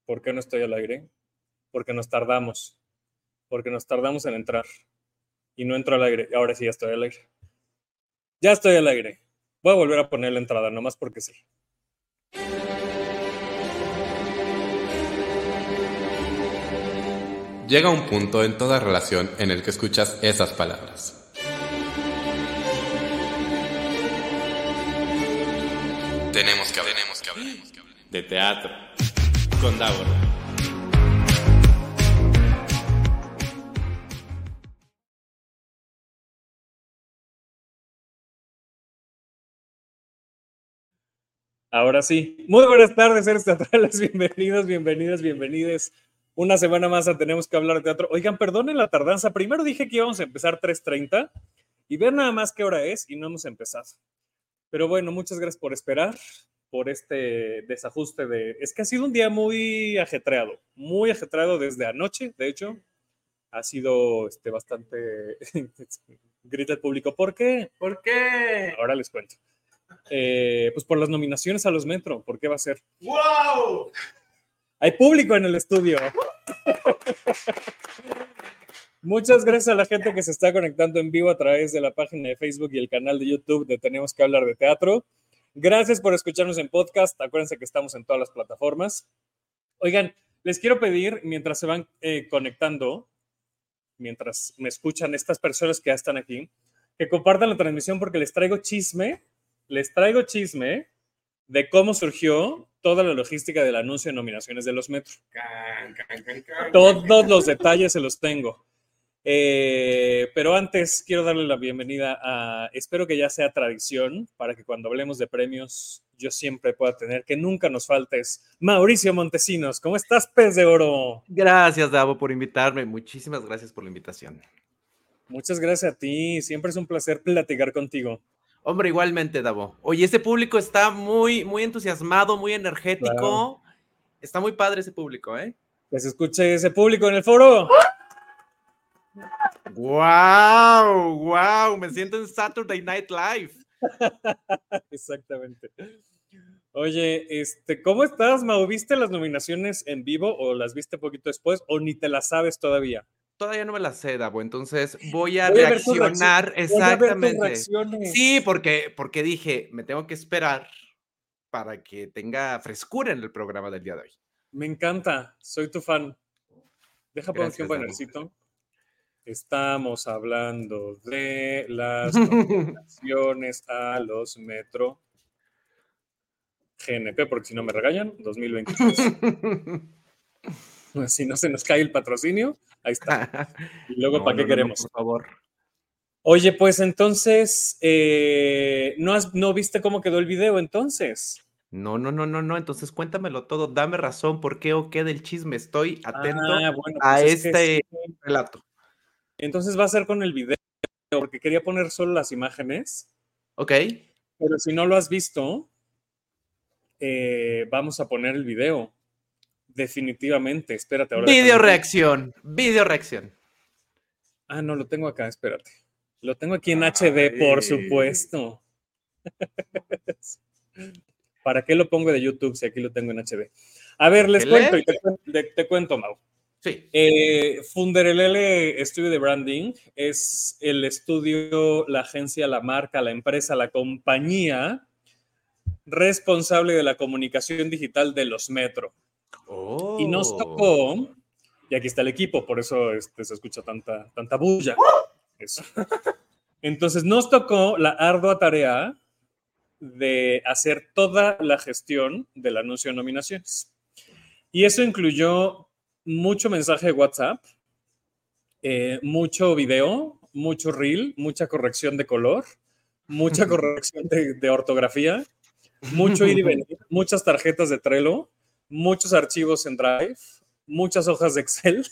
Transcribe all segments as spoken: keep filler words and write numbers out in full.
¿Por qué no estoy al aire? Porque nos tardamos. Porque nos tardamos en entrar. Y no entro al aire. Ahora sí ya estoy al aire. Ya estoy al aire. Voy a volver a poner la entrada, nomás porque sí. Llega un punto en toda relación en el que escuchas esas palabras. Tenemos que hablar, tenemos que hablar, tenemos que hablar. De teatro. Con Davor. Ahora sí. Muy buenas tardes, seres teatrales. Bienvenidos, bienvenidas, bienvenides. Una semana más a Tenemos que hablar de teatro. Oigan, perdonen la tardanza. Primero dije que íbamos a empezar tres treinta y vean nada más qué hora es y no hemos empezado. Pero bueno, muchas gracias por esperar, por este desajuste de... Es que ha sido un día muy ajetreado, muy ajetreado desde anoche, de hecho. Ha sido este, bastante... Grita el público, ¿por qué? ¿Por qué? Ahora les cuento. Eh, pues por las nominaciones a los Metro, ¿por qué va a ser? ¡Wow! Hay público en el estudio. Muchas gracias a la gente que se está conectando en vivo a través de la página de Facebook y el canal de YouTube de Tenemos que hablar de teatro. Gracias por escucharnos en podcast. Acuérdense que estamos en todas las plataformas. Oigan, les quiero pedir, mientras se van eh, conectando, mientras me escuchan estas personas que ya están aquí, que compartan la transmisión porque les traigo chisme, les traigo chisme de cómo surgió toda la logística del anuncio de nominaciones de los Metro. Can, can, can, can, Todos can. Los detalles se los tengo. Eh, pero antes quiero darle la bienvenida a, espero que ya sea tradición, para que cuando hablemos de premios yo siempre pueda tener, que nunca nos faltes, Mauricio Montesinos. ¿Cómo estás, pez de oro? Gracias, Davo, por invitarme. Muchísimas gracias por la invitación. Muchas gracias a ti. Siempre es un placer platicar contigo. Hombre, igualmente, Davo. Oye, este público está muy, muy entusiasmado, muy energético. Claro. Está muy padre ese público, ¿eh? Que se escuche ese público en el foro. ¡Wow! ¡Wow! Me siento en Saturday Night Live. Exactamente. Oye, este, ¿cómo estás, Mau? ¿Viste las nominaciones en vivo o las viste poquito después o ni te las sabes todavía? Todavía no me las sé, Davo, entonces voy a, voy a reaccionar. Ver exactamente. Voy a ver tus reacciones. Sí, porque, porque dije, me tengo que esperar para que tenga frescura en el programa del día de hoy. Me encanta, soy tu fan. Deja poner un bannercito. Estamos hablando de las nominaciones a los Metro G N P, porque si no me regañan, dos mil veintitrés. Si no se nos cae el patrocinio, ahí está. Y luego, no, ¿para no, qué no, queremos? No, por favor. Oye, pues entonces, eh, ¿no, has, ¿no viste cómo quedó el video entonces? No, no, no, no, no. Entonces cuéntamelo todo. Dame razón, por qué o qué del chisme. Estoy atento ah, bueno, pues a este sí. relato. Entonces va a ser con el video, porque quería poner solo las imágenes. Ok. Pero si no lo has visto, eh, vamos a poner el video. Definitivamente, espérate. Ahora video reacción, video reacción. Ah, no, lo tengo acá, espérate. Lo tengo aquí en Ay. H D, por supuesto. ¿Para qué lo pongo de YouTube si aquí lo tengo en H D? A ver, les cuento, y te, te, te cuento, Mau. Sí. Eh, Funderelele Estudio de Branding es el estudio, la agencia, la marca, la empresa, la compañía responsable de la comunicación digital de los Metro. Oh. Y nos tocó, y aquí está el equipo, por eso este, se escucha tanta, tanta bulla. Eso. Entonces nos tocó la ardua tarea de hacer toda la gestión del anuncio de nominaciones. Y eso incluyó mucho mensaje de WhatsApp, eh, mucho video, mucho reel, mucha corrección de color, mucha corrección de, de ortografía, mucho ir y venir, muchas tarjetas de Trello, muchos archivos en Drive, muchas hojas de Excel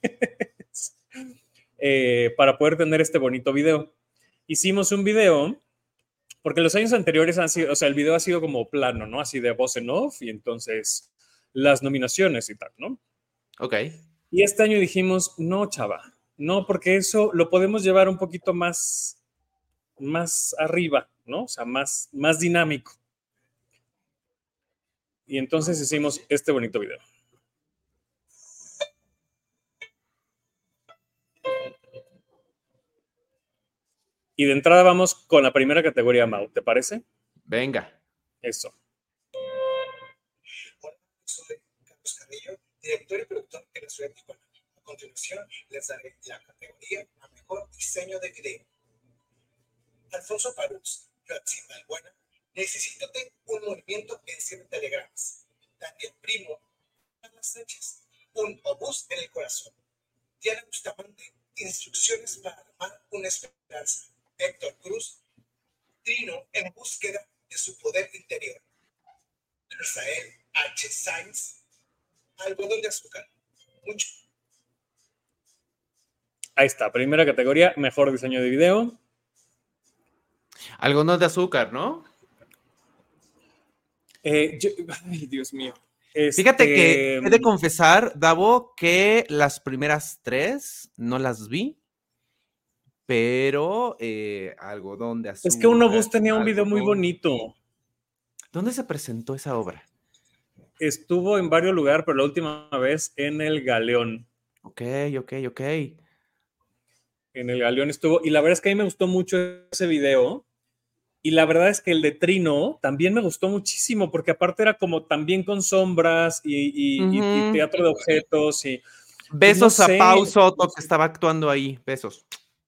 eh, para poder tener este bonito video. Hicimos un video, porque los años anteriores han sido, o sea, el video ha sido como plano, ¿no? Así de voz en off, y entonces las nominaciones y tal, ¿no? Ok. Y este año dijimos, no, chava, no, porque eso lo podemos llevar un poquito más, más arriba, ¿no? O sea, más, más dinámico. Y entonces hicimos este bonito video. Y de entrada vamos con la primera categoría, Mau, ¿te parece? Venga. Eso. Hola, soy Carlos Carrillo, director y productor de la ciudad de Tijuana. A continuación, les daré la categoría a mejor diseño de video. Alfonso Parús, Joatzin Balbuena, Necesítate un movimiento en cien telegramas. Daniel Primo, Ana Sánchez, un obús en el corazón. Diana Bustamante, instrucciones para armar una esperanza. Héctor Cruz, Trino en búsqueda de su poder interior. Rafael H. Sainz, algodón de azúcar. Mucho. Ahí está, primera categoría, mejor diseño de video. Algodón de azúcar, ¿no? Eh, yo, ay, Dios mío. Este... Fíjate que he de confesar, Davo, que las primeras tres no las vi, pero eh, algodón de azúcar. Es que un obús tenía un video muy bonito. ¿Dónde se presentó esa obra? Estuvo en varios lugares, pero la última vez en el Galeón. Ok, ok, ok. En el Galeón estuvo, y la verdad es que a mí me gustó mucho ese video. Y la verdad es que el de Trino también me gustó muchísimo, porque aparte era como también con sombras y, y, uh-huh. y, y teatro de objetos. Y, Besos no a sé. Pau Soto, que estaba actuando ahí. Besos.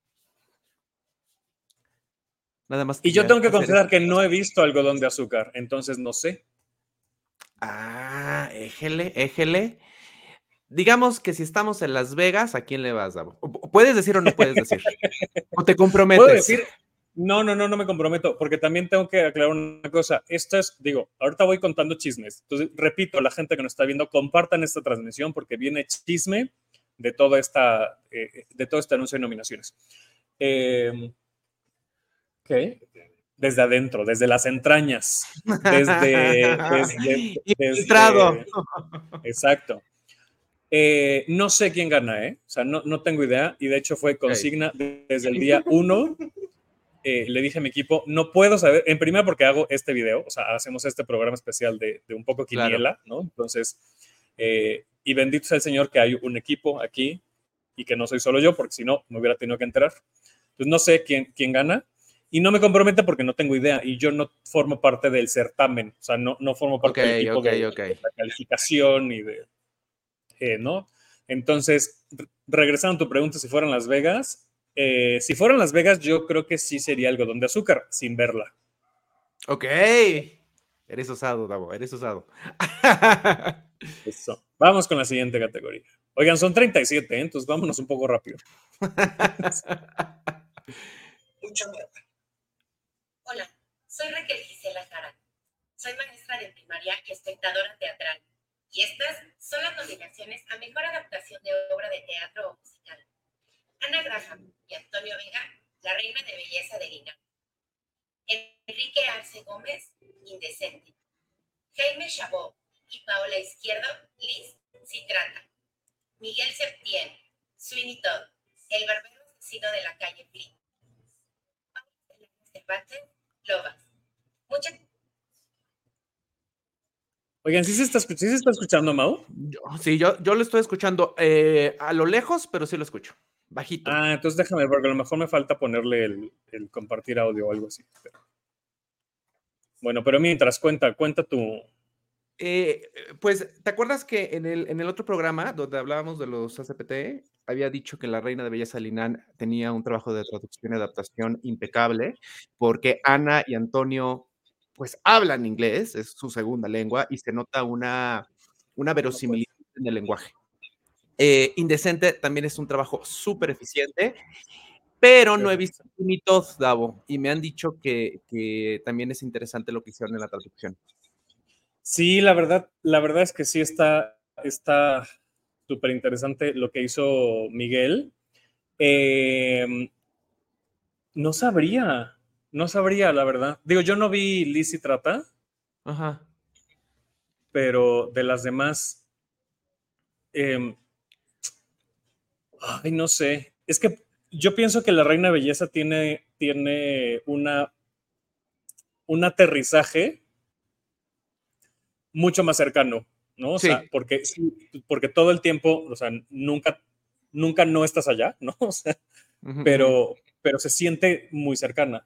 Nada más. Y yo tengo que confesar que no he visto Algodón de Azúcar, entonces no sé. Ah, éjele, éjele. Digamos que si estamos en Las Vegas, ¿a quién le vas, Davo? ¿Puedes decir o no puedes decir? ¿O te comprometes? ¿Puedo decir? No, no, no, no me comprometo, porque también tengo que aclarar una cosa. Esto es, digo, ahorita voy contando chismes. Entonces, repito, a la gente que nos está viendo, compartan esta transmisión porque viene chisme de, toda esta, eh, de todo este anuncio de nominaciones. Eh, ¿Qué? Desde adentro, desde las entrañas. Desde... desde, Infiltrado. Desde, exacto. Eh, no sé quién gana, ¿eh? O sea, no, no tengo idea. Y de hecho fue consigna okay. desde el día uno. Eh, le dije a mi equipo, no puedo saber, en primera porque hago este video, o sea, hacemos este programa especial de, de un poco quiniela, claro. ¿no? Entonces, eh, y bendito sea el Señor que hay un equipo aquí y que no soy solo yo, porque si no, me hubiera tenido que enterar. Entonces, no sé quién, quién gana y no me compromete porque no tengo idea y yo no formo parte del certamen, o sea, no, no formo parte okay, del equipo okay, de, okay. de la calificación y de, eh, ¿no? Entonces, re regresando a tu pregunta, si fueran Las Vegas, Eh, si fueran Las Vegas, yo creo que sí sería Algodón de Azúcar, sin verla. Ok. Eres osado, Davo, eres osado. Eso. Vamos con la siguiente categoría. Oigan, son treinta y siete, ¿eh? Entonces vámonos un poco rápido. Mucha mierda. Hola, soy Raquel Gisela Jara. Soy maestra de primaria y espectadora teatral. Y estas son las nominaciones a Mejor Adaptación de Obra de Teatro o Musical. Ana Graham y Antonio Vega, La Reina de Belleza de Lina. Enrique Arce Gómez, Indecente. Jaime Chabot y Paola Izquierdo, Liz Citrata. Miguel Septién, Sweeney Todd, El Barbero Asesino de la Calle Flea. Paula Cervantes, Lobas. Muchas Oigan, ¿sí se está, ¿sí se está escuchando, Mau? Yo, sí, yo, yo lo estoy escuchando eh, a lo lejos, pero sí lo escucho. Bajito. Ah, entonces déjame ver, porque a lo mejor me falta ponerle el, el compartir audio o algo así. Pero... Bueno, pero mientras, cuenta, cuenta tu... Eh, pues, ¿te acuerdas que en el, en el otro programa, donde hablábamos de los A C P T, había dicho que La Reina de Belleza Linan tenía un trabajo de traducción y adaptación impecable, porque Ana y Antonio, pues, hablan inglés, es su segunda lengua, y se nota una, una verosimilitud no, pues. en el lenguaje. Eh, Indecente también es un trabajo súper eficiente, pero no he visto ni todos, Davo, y me han dicho que, que también es interesante lo que hicieron en la traducción. Sí, la verdad, la verdad es que sí está está súper interesante lo que hizo Miguel. Eh, no sabría, no sabría, la verdad. Digo, yo no vi Liz y Trata, ajá, pero de las demás... Eh, Ay, no sé. Es que yo pienso que La Reina de Belleza tiene, tiene una, un aterrizaje mucho más cercano, ¿no? O sí. sea, porque, porque todo el tiempo, o sea, nunca, nunca no estás allá, ¿no? O sea, uh-huh. pero, pero se siente muy cercana.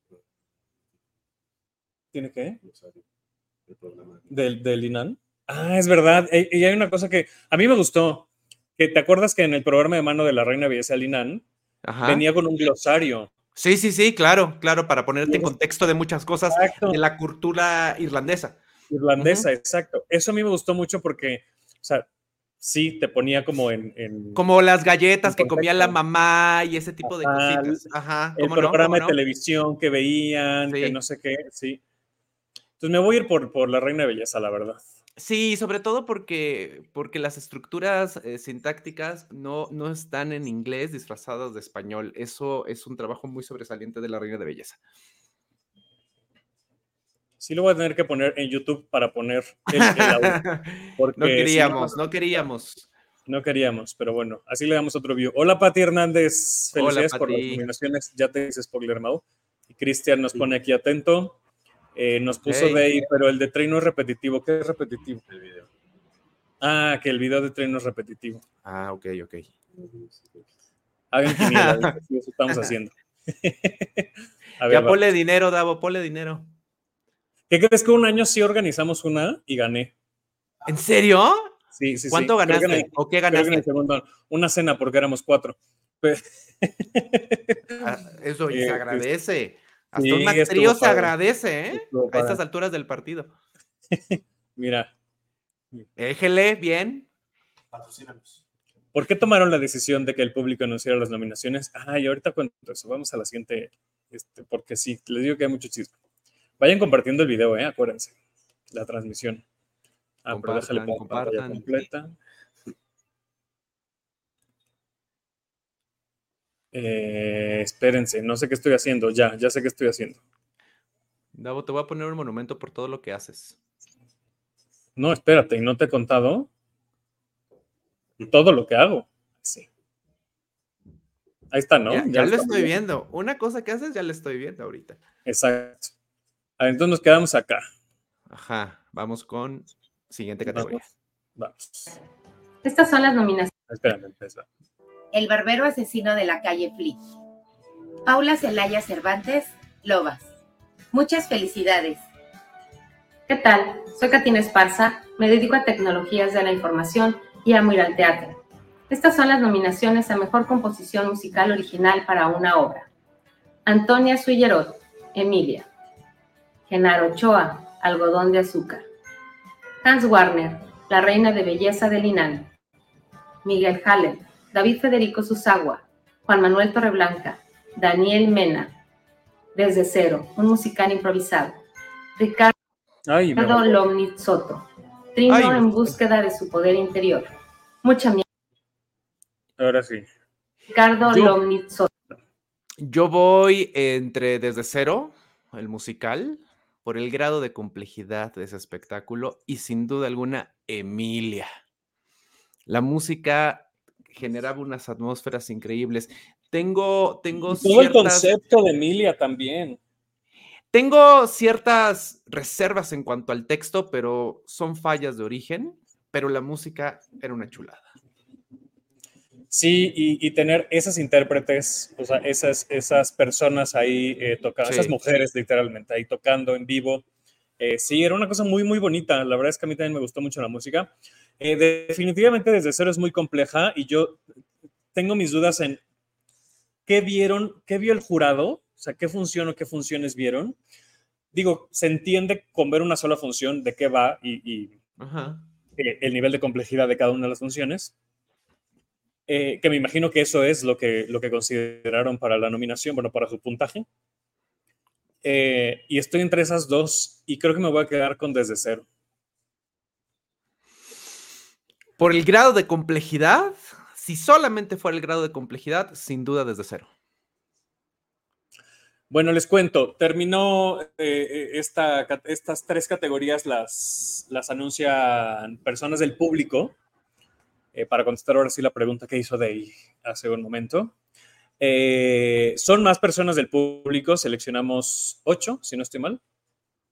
¿Tiene qué? Del, del INAN. Ah, es verdad. Y, y hay una cosa que a mí me gustó, que te acuerdas que en el programa de mano de la Reina Belleza del INAN Ajá. venía con un glosario. Sí, sí, sí, claro, claro, para ponerte Sí, en contexto de muchas cosas exacto. de la cultura irlandesa. Irlandesa, Ujú. exacto. Eso a mí me gustó mucho porque, o sea, sí, te ponía como en... en Como las galletas en que comía la contexto. mamá y ese tipo de Ajá, cositas. Ajá, el ¿cómo no? programa ¿Cómo de no? televisión que veían, que Sí. no sé qué, sí. Entonces me voy a ir por, por la Reina de Belleza, la verdad. Sí, sobre todo porque, porque las estructuras eh, sintácticas no, no están en inglés disfrazadas de español. Eso es un trabajo muy sobresaliente de la Reina de Belleza. Sí lo voy a tener que poner en YouTube para poner el, el audio. Porque No queríamos, si no queríamos. No queríamos, pero bueno, así le damos otro view. Hola, Pati Hernández. Hola, Felicidades por las Pati. nominaciones. Ya te dices spoiler, Mau. Y Cristian nos pone aquí atento. Eh, nos puso Hey. de ahí, pero el de Trey no es repetitivo. ¿Qué es repetitivo? El video. Ah, que el video de Trey no es repetitivo. Ah, ok, ok. Hagan quiniela, sí, eso estamos haciendo. A ver, ya vamos. ponle dinero, Davo, ponle dinero. ¿Qué crees que un año sí organizamos una y gané? ¿En serio? Sí, sí, ¿Cuánto sí. ganaste? Creo que en el, ¿O qué creo que en ganaste? el segundo, una cena porque éramos cuatro. Ah, eso y Eh, se agradece. Hasta sí, un Max estuvo Trío se padre. agradece, ¿eh? Estuvo A padre. estas alturas del partido. Mira, Éjele, bien. Patrocínanos. ¿Por qué tomaron la decisión de que el público anunciara las nominaciones? Ah, y ahorita cuento eso. Vamos a la siguiente, este, porque sí, les digo que hay mucho chisme. Vayan compartiendo el video, ¿eh? Acuérdense. La transmisión. Ah, Compartan, pero déjale pongo pantalla compartan. completa. Eh, espérense, no sé qué estoy haciendo. Ya, ya sé qué estoy haciendo. Davo, te voy a poner un monumento por todo lo que haces. No, espérate, ¿y no te he contado todo lo que hago? Sí. Ahí está, ¿no? Ya, Ya, ya lo lo estamos estoy viendo. viendo. Una cosa que haces, ya lo estoy viendo ahorita. Exacto. A ver, entonces nos quedamos acá. Ajá, vamos con siguiente categoría. Vamos. Vamos. Estas son las nominaciones. Espérame, empieza. El barbero asesino de la calle Flick. Paula Celaya Cervantes, Lobas. Muchas felicidades. ¿Qué tal? Soy Katina Esparza, me dedico a tecnologías de la información y amo ir al teatro. Estas son las nominaciones a Mejor Composición Musical Original para una obra. Antonia Suillerot, Emilia. Genaro Ochoa, Algodón de Azúcar. Hans Warner, La Reina de Belleza del INAN. Miguel Hallen, David Federico Susagua, Juan Manuel Torreblanca, Daniel Mena. Desde Cero, un musical improvisado. Ricardo Ay, me Ricardo mató. Lomnitz Soto, Trino Ay, en búsqueda de su poder interior. Mucha mierda. Ahora sí. Ricardo Yo- Lomnitz Soto. Yo voy entre Desde Cero, el musical, por el grado de complejidad de ese espectáculo y sin duda alguna Emilia. La música generaba unas atmósferas increíbles. Tengo, tengo Y todo el ciertas, concepto de Emilia también. tengo ciertas reservas en cuanto al texto, pero son fallas de origen, pero la música era una chulada. Sí, y, y tener esas intérpretes, o sea, esas, esas personas ahí eh, tocando, Sí. esas mujeres literalmente ahí tocando en vivo. Eh, sí, era una cosa muy, muy bonita. La verdad es que a mí también me gustó mucho la música. Eh, definitivamente Desde Cero es muy compleja y yo tengo mis dudas en qué vieron, qué vio el jurado, o sea, qué función o qué funciones vieron. Digo, se entiende con ver una sola función de qué va y, y Ajá. eh, el nivel de complejidad de cada una de las funciones. Eh, que me imagino que eso es lo que, lo que consideraron para la nominación, bueno, para su puntaje. Eh, y estoy entre esas dos y creo que me voy a quedar con Desde Cero. Por el grado de complejidad, si solamente fuera el grado de complejidad, sin duda Desde Cero. Bueno, les cuento, terminó eh, esta, estas tres categorías, las, las anuncian personas del público, eh, para contestar ahora sí la pregunta que hizo Dey hace un momento. Eh, son más personas del público, seleccionamos ocho, si no estoy mal.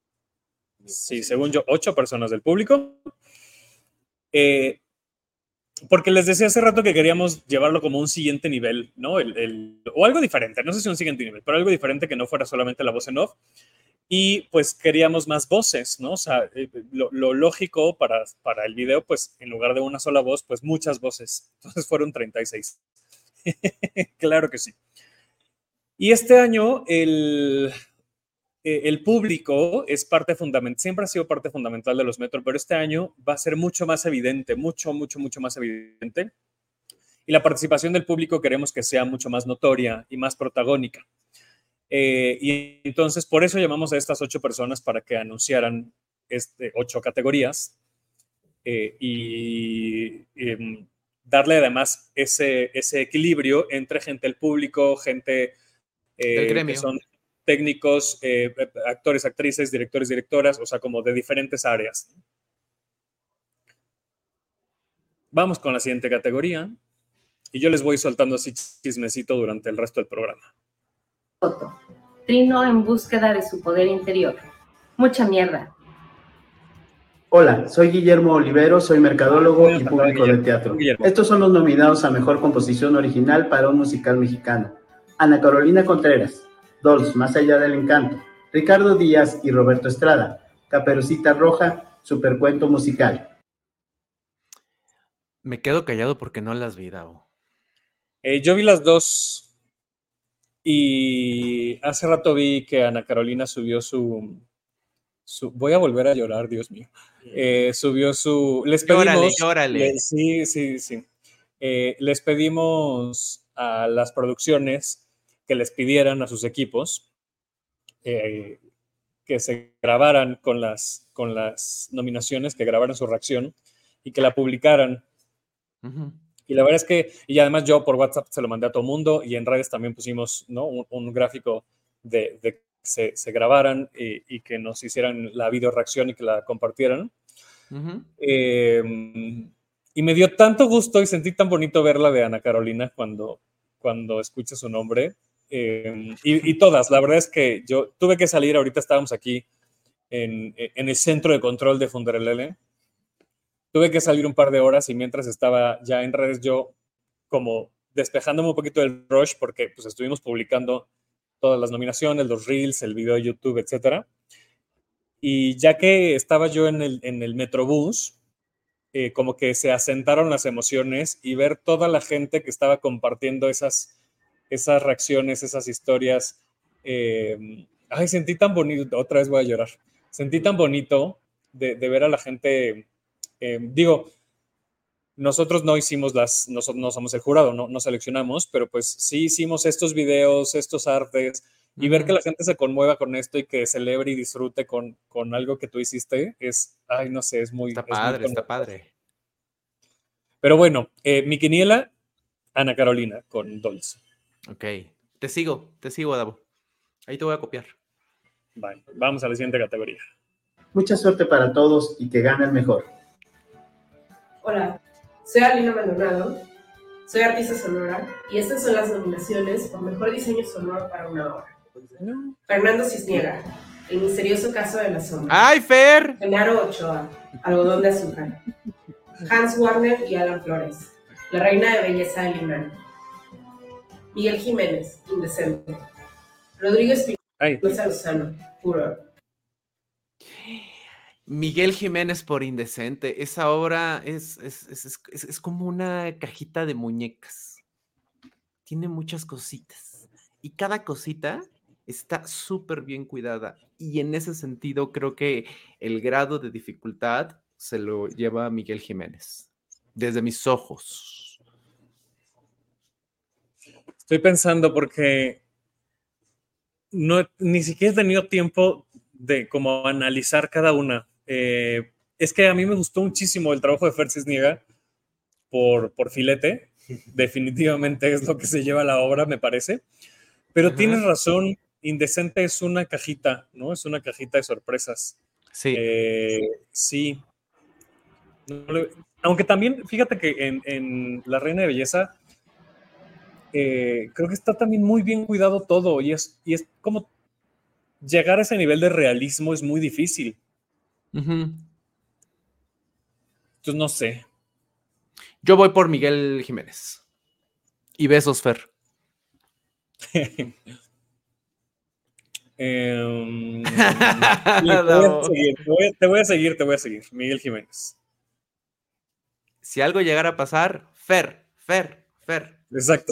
Sí, según yo, ocho personas del público. Eh, porque les decía hace rato que queríamos llevarlo como un siguiente nivel, ¿no? El, el, o algo diferente, no sé si un siguiente nivel, pero algo diferente que no fuera solamente la voz en off. Y pues queríamos más voces, ¿no? O sea, lo, lo lógico para, para el video, pues en lugar de una sola voz, pues muchas voces. Entonces fueron treinta y seis. Claro que sí. Y este año el, el público es parte fundamental, siempre ha sido parte fundamental de los Metro, pero este año va a ser mucho más evidente, mucho, mucho, mucho más evidente. Y la participación del público queremos que sea mucho más notoria y más protagónica. Eh, y entonces por eso llamamos a estas ocho personas para que anunciaran este, ocho categorías eh, y eh, darle además ese, ese equilibrio entre gente del público, gente eh, que son técnicos, eh, actores, actrices, directores, directoras, o sea, como de diferentes áreas. Vamos con la siguiente categoría y yo les voy soltando así chismecito durante el resto del programa. Trino en búsqueda de su poder interior. Mucha mierda. Hola, soy Guillermo Olivero, soy mercadólogo y público de teatro. Estos son los nominados a Mejor Composición Original para un musical mexicano. Ana Carolina Contreras, Dolls, Más allá del encanto, Ricardo Díaz y Roberto Estrada, Caperucita Roja, Supercuento musical. Me quedo callado porque no las vi, Davo. Eh, yo vi las dos. Y hace rato vi que Ana Carolina subió su, su voy a volver a llorar, Dios mío. Eh, subió su... Les pedimos... Llórale, llórale. Le, sí, sí, sí. Eh, les pedimos a las producciones que les pidieran a sus equipos eh, que se grabaran con las, con las nominaciones, que grabaran su reacción y que la publicaran. Uh-huh. Y la verdad es que, y además yo por WhatsApp se lo mandé a todo el mundo y en redes también pusimos, ¿no? un, un gráfico de, de que se, se grabaran y, y que nos hicieran la video reacción y que la compartieran. Uh-huh. Eh, y me dio tanto gusto y sentí tan bonito verla de Ana Carolina cuando, cuando escuché su nombre. Eh, y, y todas, la verdad es que yo tuve que salir, ahorita estábamos aquí en, en el centro de control de Funderelele. Tuve que salir un par de horas y mientras estaba ya en redes yo como despejándome un poquito del rush porque pues estuvimos publicando todas las nominaciones, los reels, el video de YouTube, etcétera. Y ya que estaba yo en el, en el Metrobús, eh, como que se asentaron las emociones y ver toda la gente que estaba compartiendo esas, esas reacciones, esas historias. Eh, ay, sentí tan bonito, otra vez voy a llorar, sentí tan bonito de, de ver a la gente... Eh, digo, nosotros no hicimos las, nosotros no somos el jurado, no, no seleccionamos, pero pues sí hicimos estos videos, estos artes, y uh-huh. ver que la gente se conmueva con esto y que celebre y disfrute con, con algo que tú hiciste, es, ay, no sé, es muy... Está es padre, muy está padre. Pero bueno, eh, mi quiniela, Ana Carolina, con Dolls. Ok, te sigo, te sigo, Davo. Ahí te voy a copiar. Vale, vamos a la siguiente categoría. Mucha suerte para todos y que gane el mejor. Hola, soy Alina Maldonado, soy artista sonora y estas son las nominaciones por Mejor Diseño Sonoro para una obra. No. Fernando Cisniega, El misterioso caso de la sombra. ¡Ay, Fer! Genaro Ochoa, Algodón de azúcar. Hans Warner y Alan Flores, La reina de belleza de Linares. Miguel Jiménez, Indecente. Rodrigo Espinosa Lozano, Furor. Miguel Jiménez por Indecente. Esa obra es, es, es, es, es como una cajita de muñecas. Tiene muchas cositas. Y cada cosita está súper bien cuidada. Y en ese sentido creo que el grado de dificultad se lo lleva a Miguel Jiménez. Desde mis ojos. Estoy pensando porque no, ni siquiera he tenido tiempo de como analizar cada una. Eh, es que a mí me gustó muchísimo el trabajo de Fer Cisniega por, por Filete. Definitivamente es lo que se lleva la obra, me parece. Pero uh-huh. tienes razón, Indecente es una cajita, ¿no? Es una cajita de sorpresas. Sí. Eh, sí. Aunque también, fíjate que en, en La Reina de Belleza eh, creo que está también muy bien cuidado todo y es, y es como llegar a ese nivel de realismo es muy difícil. Uh-huh. Entonces no sé. Yo voy por Miguel Jiménez. Y besos, Fer. eh, sí, te, voy a seguir, te, voy a, te voy a seguir, te voy a seguir. Miguel Jiménez. Si algo llegara a pasar, Fer, Fer, Fer. Exacto.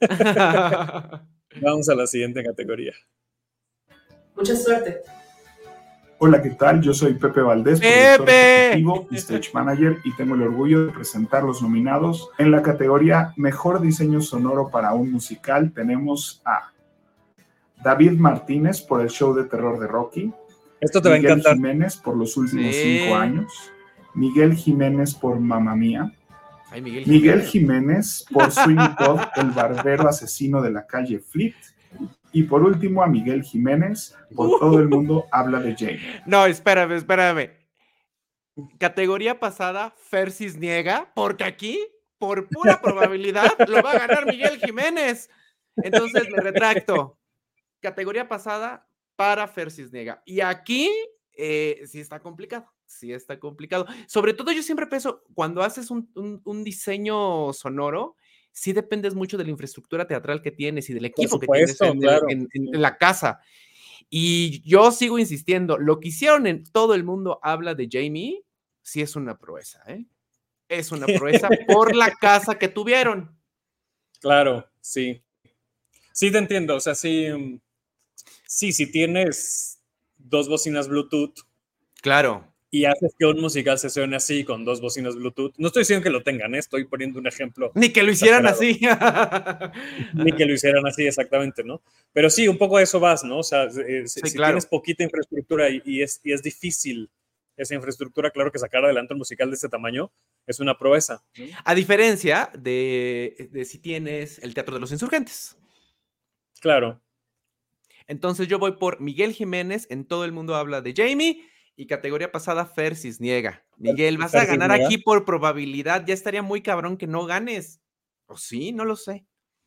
Vamos a la siguiente categoría. Mucha suerte. Hola, ¿qué tal? Yo soy Pepe Valdés, productor ejecutivo y stage manager, y tengo el orgullo de presentar los nominados. En la categoría Mejor Diseño Sonoro para un Musical tenemos a David Martínez por el show de terror de Rocky. Esto te Miguel va a encantar. Jiménez por los últimos Sí. cinco años. Miguel Jiménez por Mamma Mía. Ay, Miguel, Miguel Jiménez por Sweeney Todd, el barbero asesino de la calle Fleet. Y por último a Miguel Jiménez por Uh. Todo el Mundo Habla de Jamie. No, espérame, espérame. Categoría pasada, Fer Cisniega, porque aquí, por pura probabilidad, lo va a ganar Miguel Jiménez. Entonces me retracto. Categoría pasada para Fer Cisniega. Y aquí eh, sí está complicado. Sí está complicado. Sobre todo yo siempre pienso, cuando haces un, un, un diseño sonoro, sí dependes mucho de la infraestructura teatral que tienes y del equipo Por supuesto, que tienes en, claro. el, en, en, en la casa. Y yo sigo insistiendo, lo que hicieron en Todo el Mundo Habla de Jamie, sí es una proeza, ¿eh? Es una proeza por la casa que tuvieron. Claro, sí. Sí te entiendo, o sea, sí, sí, si tienes dos bocinas Bluetooth. Claro. Y haces que un musical se suene así con dos bocinas Bluetooth. No estoy diciendo que lo tengan, ¿eh? Estoy poniendo un ejemplo. Ni que lo hicieran exagerado. así. Ni que lo hicieran así, exactamente, ¿no? Pero sí, un poco a eso vas, ¿no? O sea, eh, sí, si claro. tienes poquita infraestructura y, y, es, y es difícil esa infraestructura, claro que sacar adelante un musical de este tamaño es una proeza, ¿no? A diferencia de, de si tienes el Teatro de los Insurgentes. Claro. Entonces yo voy por Miguel Jiménez, en Todo el Mundo Habla de Jamie. Y categoría pasada, Fer Cisniega. Miguel, vas Fer a ganar Cisniega. aquí por probabilidad. Ya estaría muy cabrón que no ganes. ¿O sí? No lo sé.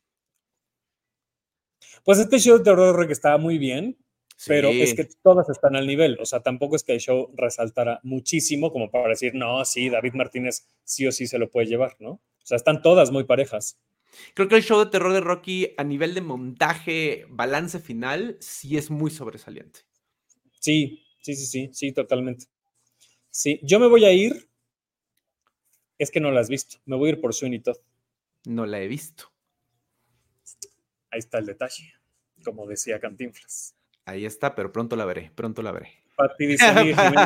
Pues este show de terror que estaba muy bien, Sí. pero es que todas están al nivel. O sea, tampoco es que el show resaltara muchísimo como para decir, no, sí, David Martínez sí o sí se lo puede llevar, ¿no? O sea, están todas muy parejas. Creo que el show de terror de Rocky, a nivel de montaje, balance final, sí es muy sobresaliente. Sí, sí, sí, sí, sí, totalmente. Sí, yo me voy a ir, es que no la has visto, me voy a ir por Sweeney Todd. No la he visto. Ahí está el detalle, como decía Cantinflas. Ahí está, pero pronto la veré, pronto la veré. Pati dice Miguel Jiménez.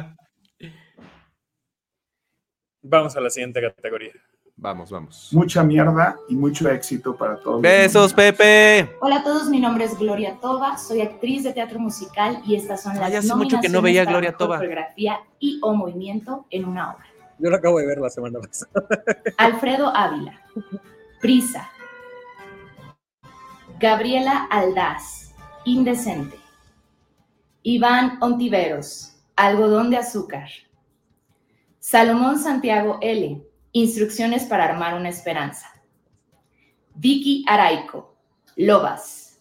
Vamos a la siguiente categoría. Vamos, vamos. Mucha mierda y mucho éxito para todos. Besos, Pepe. Hola a todos, mi nombre es Gloria Toba, soy actriz de teatro musical y estas son las Ay, hace nominaciones mucho que no veía a para Gloria mejor Toba. coreografía y o movimiento en una obra. Yo lo acabo de ver la semana pasada. Alfredo Ávila, Prisa, Gabriela Aldaz, Indecente, Iván Ontiveros, Algodón de Azúcar, Salomón Santiago L., Instrucciones para armar una esperanza, Vicky Araico, Lobas.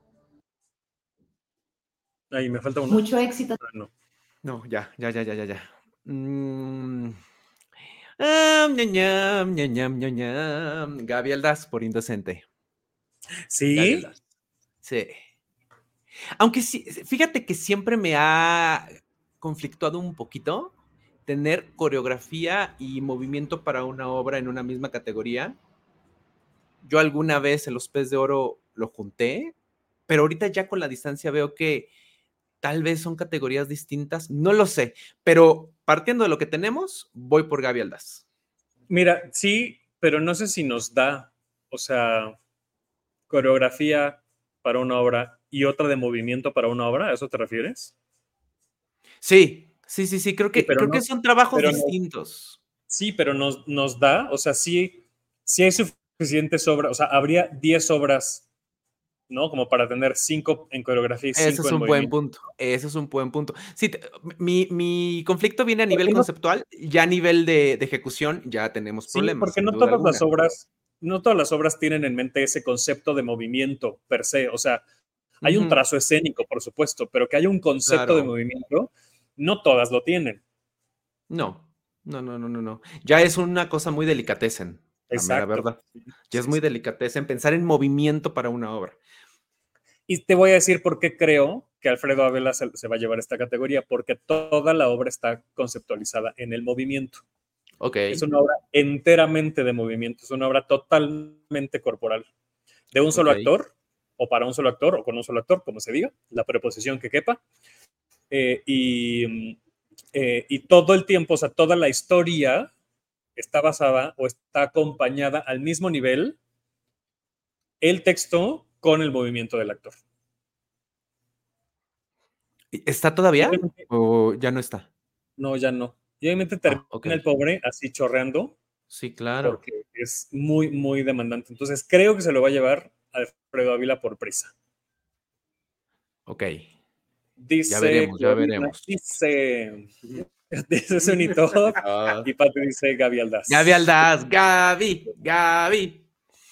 Ahí me falta uno. Mucho éxito. Ah, no. No, ya, ya, ya, ya, ya, ya. Mm. Ah, ñam, ñam, ñam, ñam, ñam, ñam. Gaby Aldaz por Indecente. Gaby ¿Sí? Aldaz. Sí. Aunque sí, fíjate que siempre me ha conflictuado un poquito tener coreografía y movimiento para una obra en una misma categoría. Yo alguna vez en Los Pez de Oro lo junté, pero ahorita ya con la distancia veo que tal vez son categorías distintas, no lo sé, pero partiendo de lo que tenemos, voy por Gaby Aldaz. Mira, sí, pero no sé si nos da, o sea, coreografía para una obra y otra de movimiento para una obra, ¿a eso te refieres? Sí, sí, sí, sí, creo que, Sí, pero creo no- que son trabajos pero no- distintos. Sí, pero nos, nos da, o sea, sí, sí hay suficientes obras, o sea, habría diez obras, ¿no? Como para tener cinco en coreografía y cinco Ese es en un buen movimiento. punto, ese es un buen punto. Sí, te- mi, mi conflicto viene a nivel qué no? conceptual, ya a nivel de, de ejecución ya tenemos Sí, problemas. porque sin no duda todas las alguna. obras, no todas las obras tienen en mente ese concepto de movimiento per se, o sea, hay un Ujú. trazo escénico, por supuesto, pero que haya un concepto de Claro. movimiento, no todas lo tienen. No, No, no, no, no, no. Ya es una cosa muy delicatessen, la mera verdad. Ya es muy delicatessen pensar en movimiento para una obra. Y te voy a decir por qué creo que Alfredo Ávila se, se va a llevar esta categoría, porque toda la obra está conceptualizada en el movimiento. Okay. Es una obra enteramente de movimiento, es una obra totalmente corporal, de un solo okay. actor, o para un solo actor, o con un solo actor, como se diga, la preposición que quepa, eh, y, eh, y todo el tiempo, o sea, toda la historia está basada o está acompañada al mismo nivel el texto con el movimiento del actor. ¿Está todavía o ya no está? No, ya no. Y obviamente termina ah, okay. el pobre así chorreando. Sí, claro. Porque es muy, muy demandante. Entonces creo que se lo va a llevar Alfredo Ávila por prisa. Ok. Dice, ya veremos, ya veremos. Dice, dice Sunito ah. y Pati dice Gaby Aldaz. Gaby Aldaz, Gaby, Gaby.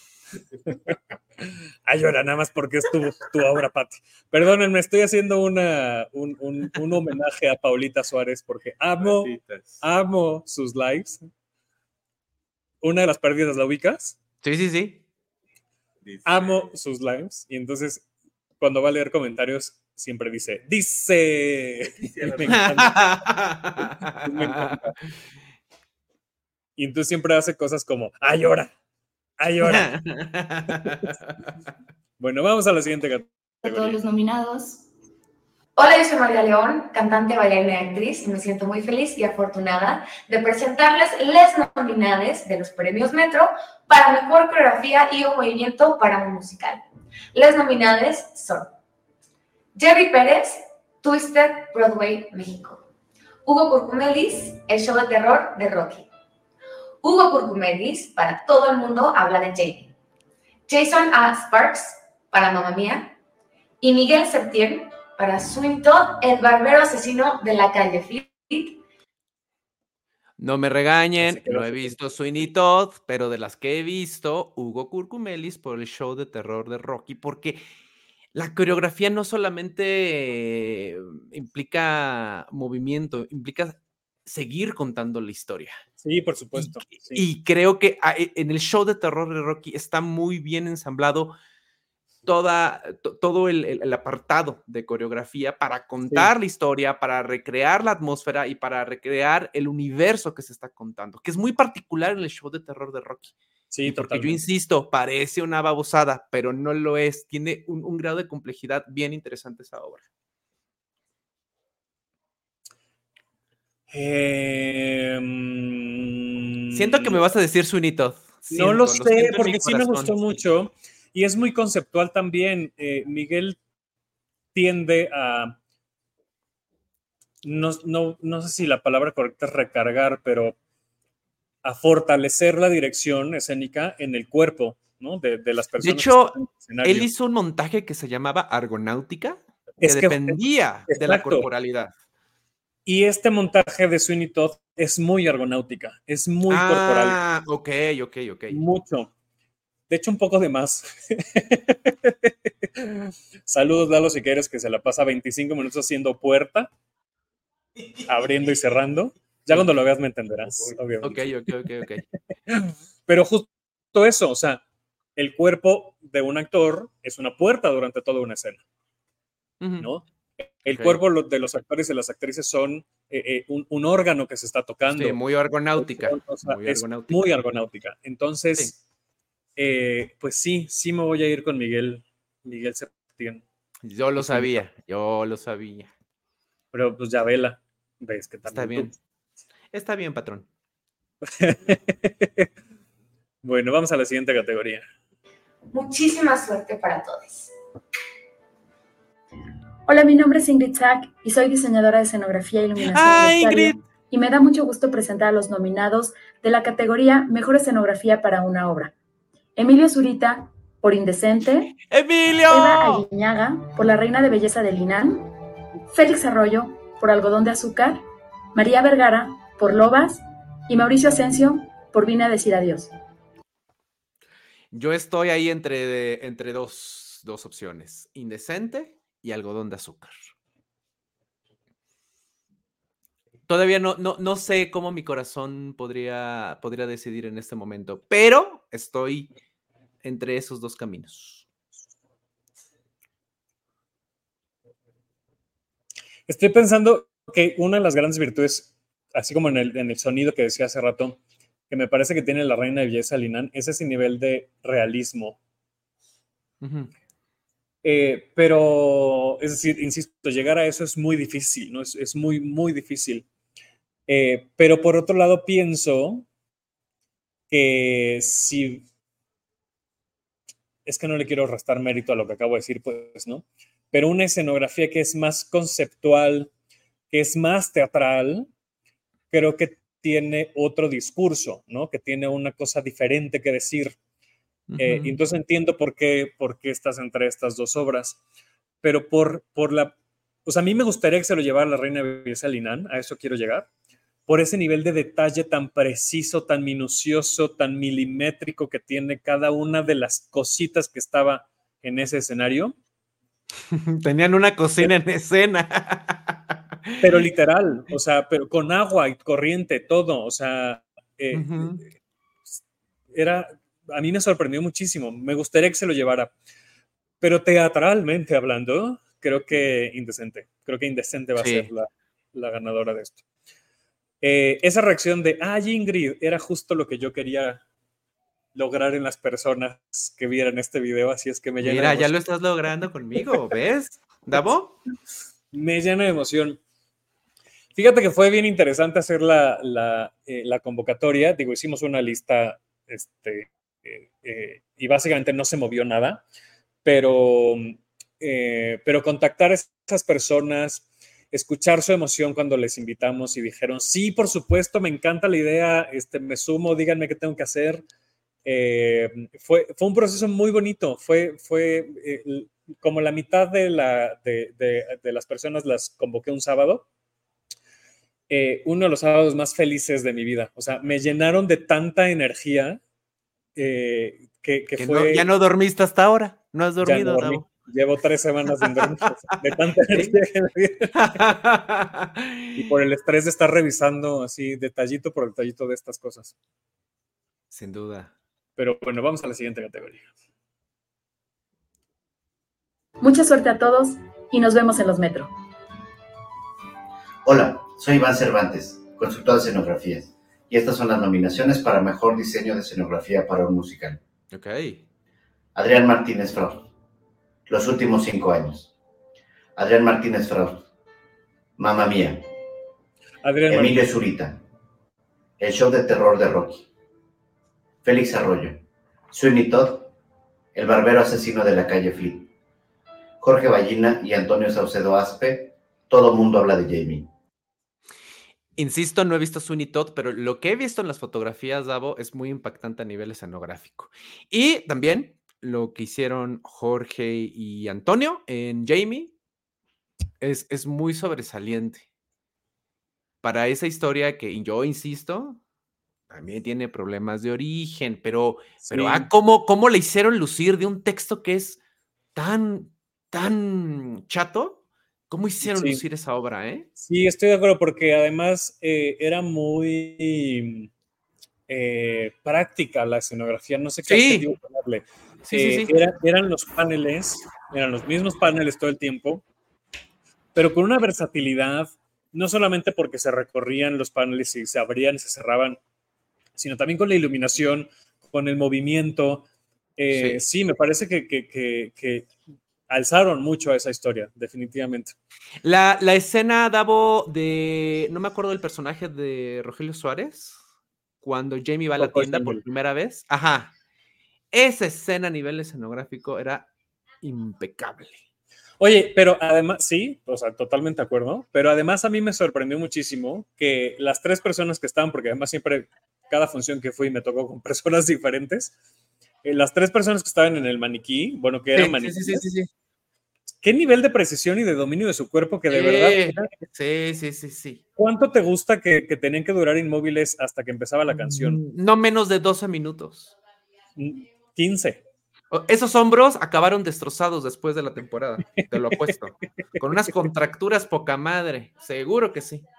Ay, ahora nada más porque es tu, tu obra, Pati. Perdónenme, estoy haciendo una, un, un, un homenaje a Paulita Suárez porque amo, amo sus lives. Una de las pérdidas, ¿la ubicas? Sí, sí, sí. Amo sus lives y entonces cuando va a leer comentarios siempre dice, dice. Me encanta. Me encanta. Y entonces siempre hace cosas como, ¡ay, ahora! ¡ay, ahora! Bueno, vamos a la siguiente categoría. A todos los nominados. Hola, yo soy María León, cantante, bailarina y actriz, y me siento muy feliz y afortunada de presentarles las nominadas de los premios Metro para mejor coreografía y o movimiento para un musical. Las nominadas son Jerry Pérez, Twisted, Broadway, México. Hugo Curcumelis, El show de terror de Rocky. Hugo Curcumelis, para todo el mundo habla de Jamie. Jason A. Sparks, para Mamma Mía. Y Miguel Septién, para Sweeney Todd, el barbero asesino de la calle Fleet. No me regañen, no he visto Sweeney Todd, pero de las que he visto, Hugo Curcumelis por el show de terror de Rocky, porque la coreografía no solamente implica movimiento, implica seguir contando la historia. Sí, por supuesto. Y, sí. y creo que en el show de terror de Rocky está muy bien ensamblado Toda, to, todo el, el, el apartado de coreografía para contar sí. la historia, para recrear la atmósfera y para recrear el universo que se está contando, que es muy particular en el show de terror de Rocky. Sí, porque totalmente. Yo insisto, parece una babosada, pero no lo es. Tiene un, un grado de complejidad bien interesante esa obra. Eh, Siento que me vas a decir Sweeney Todd. Siento, no lo sé, lo porque sí me gustó mucho. Y es muy conceptual también. Eh, Miguel tiende a, no, no, no sé si la palabra correcta es recargar, pero a fortalecer la dirección escénica en el cuerpo, ¿no? De, de las personas. De hecho, que él hizo un montaje que se llamaba Argonáutica, que, es que dependía exacto. de la corporalidad. Y este montaje de Sweeney Todd es muy argonáutica, es muy ah, corporal. Ah, ok, ok, ok. Mucho. De hecho, un poco de más. Saludos, Lalo Siqueiros, que se la pasa veinticinco minutos haciendo puerta, abriendo y cerrando. Ya cuando lo veas me entenderás, obviamente. Ok, ok, ok, ok. Pero justo eso, o sea, el cuerpo de un actor es una puerta durante toda una escena, uh-huh. ¿no? El okay. cuerpo de los actores y las actrices son eh, eh, un, un órgano que se está tocando. Sí, muy argonáutica. O sea, muy es argonáutica. muy argonáutica. Entonces... Sí. Eh, pues sí, sí me voy a ir con Miguel, Miguel Septién. Yo lo sabía, yo lo sabía. Pero pues ya vela, ves que está bien. Tú. Está bien, patrón. Bueno, vamos a la siguiente categoría. Muchísima suerte para todos. Hola, mi nombre es Ingrid Sack y soy diseñadora de escenografía e iluminación. ¡Ah, Ingrid! Y me da mucho gusto presentar a los nominados de la categoría Mejor Escenografía para una obra. Emilio Zurita, por Indecente. ¡Emilio! Eva Aguiñaga, por La Reina de Belleza del Inán. Félix Arroyo, por Algodón de Azúcar. María Vergara, por Lobas. Y Mauricio Asensio, por Vine a decir adiós. Yo estoy ahí entre, entre dos, dos opciones. Indecente y Algodón de Azúcar. Todavía no, no, no sé cómo mi corazón podría, podría decidir en este momento, pero estoy entre esos dos caminos. Estoy pensando que una de las grandes virtudes, así como en el, en el sonido que decía hace rato, que me parece que tiene la reina de belleza Linan, es ese nivel de realismo. Uh-huh. Eh, pero, es decir, insisto, llegar a eso es muy difícil, ¿no? Es, es muy, muy difícil. Eh, pero por otro lado pienso que si... Es que no le quiero restar mérito a lo que acabo de decir, pues, ¿no? Pero una escenografía que es más conceptual, que es más teatral, creo que tiene otro discurso, ¿no? Que tiene una cosa diferente que decir. Uh-huh. Eh, entonces entiendo por qué, por qué estás entre estas dos obras. Pero por, por la... O sea, a mí me gustaría que se lo llevara la reina de belleza Linan, a eso quiero llegar, por ese nivel de detalle tan preciso, tan minucioso, tan milimétrico que tiene cada una de las cositas que estaba en ese escenario. Tenían una cocina en escena. Pero literal, o sea, pero con agua y corriente, todo, o sea, eh, uh-huh. era, a mí me sorprendió muchísimo, me gustaría que se lo llevara, pero teatralmente hablando, creo que indecente, creo que indecente va sí. a ser la, la ganadora de esto. Eh, esa reacción de, ah, Ingrid, era justo lo que yo quería lograr en las personas que vieran este video, así es que me llena Mira, de emoción. Ya lo estás logrando conmigo, ¿ves? ¿Davo? Me llena de emoción. Fíjate que fue bien interesante hacer la, la, eh, la convocatoria, digo, hicimos una lista este, eh, eh, y básicamente no se movió nada, pero, eh, pero contactar a esas personas, escuchar su emoción cuando les invitamos y dijeron, sí, por supuesto, me encanta la idea, este, me sumo, díganme qué tengo que hacer. Eh, fue, fue un proceso muy bonito, fue, fue eh, como la mitad de, la, de, de, de las personas las convoqué un sábado, eh, uno de los sábados más felices de mi vida, o sea, me llenaron de tanta energía eh, que, que, que fue... No, ya no dormiste hasta ahora, no has dormido, no dormí. Llevo tres semanas sin dormir, de tanta energía que me dieron. Y por el estrés de estar revisando así detallito por detallito de estas cosas. Sin duda. Pero bueno, vamos a la siguiente categoría. Mucha suerte a todos y nos vemos en los metro. Hola, soy Iván Cervantes, consultor de escenografías. Y estas son las nominaciones para Mejor Diseño de Escenografía para un Musical. Ok. Adrián Martínez Fraust. Los últimos cinco años. Adrián Martínez Fraust. Mamma Mía. Adrián Emilio Martínez. Zurita. El show de terror de Rocky. Félix Arroyo. Sweeney Todd. El barbero asesino de la calle Fleet. Jorge Ballina y Antonio Saucedo Aspe. Todo mundo habla de Jamie. Insisto, no he visto Sweeney Todd, pero lo que he visto en las fotografías, Davo, es muy impactante a nivel escenográfico. Y también lo que hicieron Jorge y Antonio en Jamie es, es muy sobresaliente. Para esa historia que yo insisto, también tiene problemas de origen, pero, sí. pero ah, ¿cómo, ¿cómo le hicieron lucir de un texto que es tan, tan chato? ¿Cómo hicieron sí. lucir esa obra, eh? Sí, estoy de acuerdo, porque además eh, era muy eh, práctica la escenografía, no sé qué sí. adjetivo ponerle. Sí, eh, sí, sí. Era, eran los paneles, eran los mismos paneles todo el tiempo, pero con una versatilidad, no solamente porque se recorrían los paneles y se abrían y se cerraban, sino también con la iluminación, con el movimiento. Eh, sí. sí, me parece que, que, que, que alzaron mucho a esa historia, definitivamente. La, la escena, Davo, de... No me acuerdo del personaje de Rogelio Suárez, cuando Jamie va a la tienda por primera vez. Ajá. Esa escena a nivel escenográfico era impecable. Oye, pero además, sí, o sea, totalmente de acuerdo, pero además a mí me sorprendió muchísimo que las tres personas que estaban, porque además siempre, cada función que fui me tocó con personas diferentes, eh, las tres personas que estaban en el maniquí, bueno, que eran sí, maniquíes, sí, sí, sí, sí. qué nivel de precisión y de dominio de su cuerpo que de sí, verdad... Era, sí, sí, sí, sí. ¿Cuánto te gusta que, que tenían que durar inmóviles hasta que empezaba la canción? No menos de doce minutos. quince. Esos hombros acabaron destrozados después de la temporada, te lo apuesto. Con unas contracturas poca madre, seguro que sí.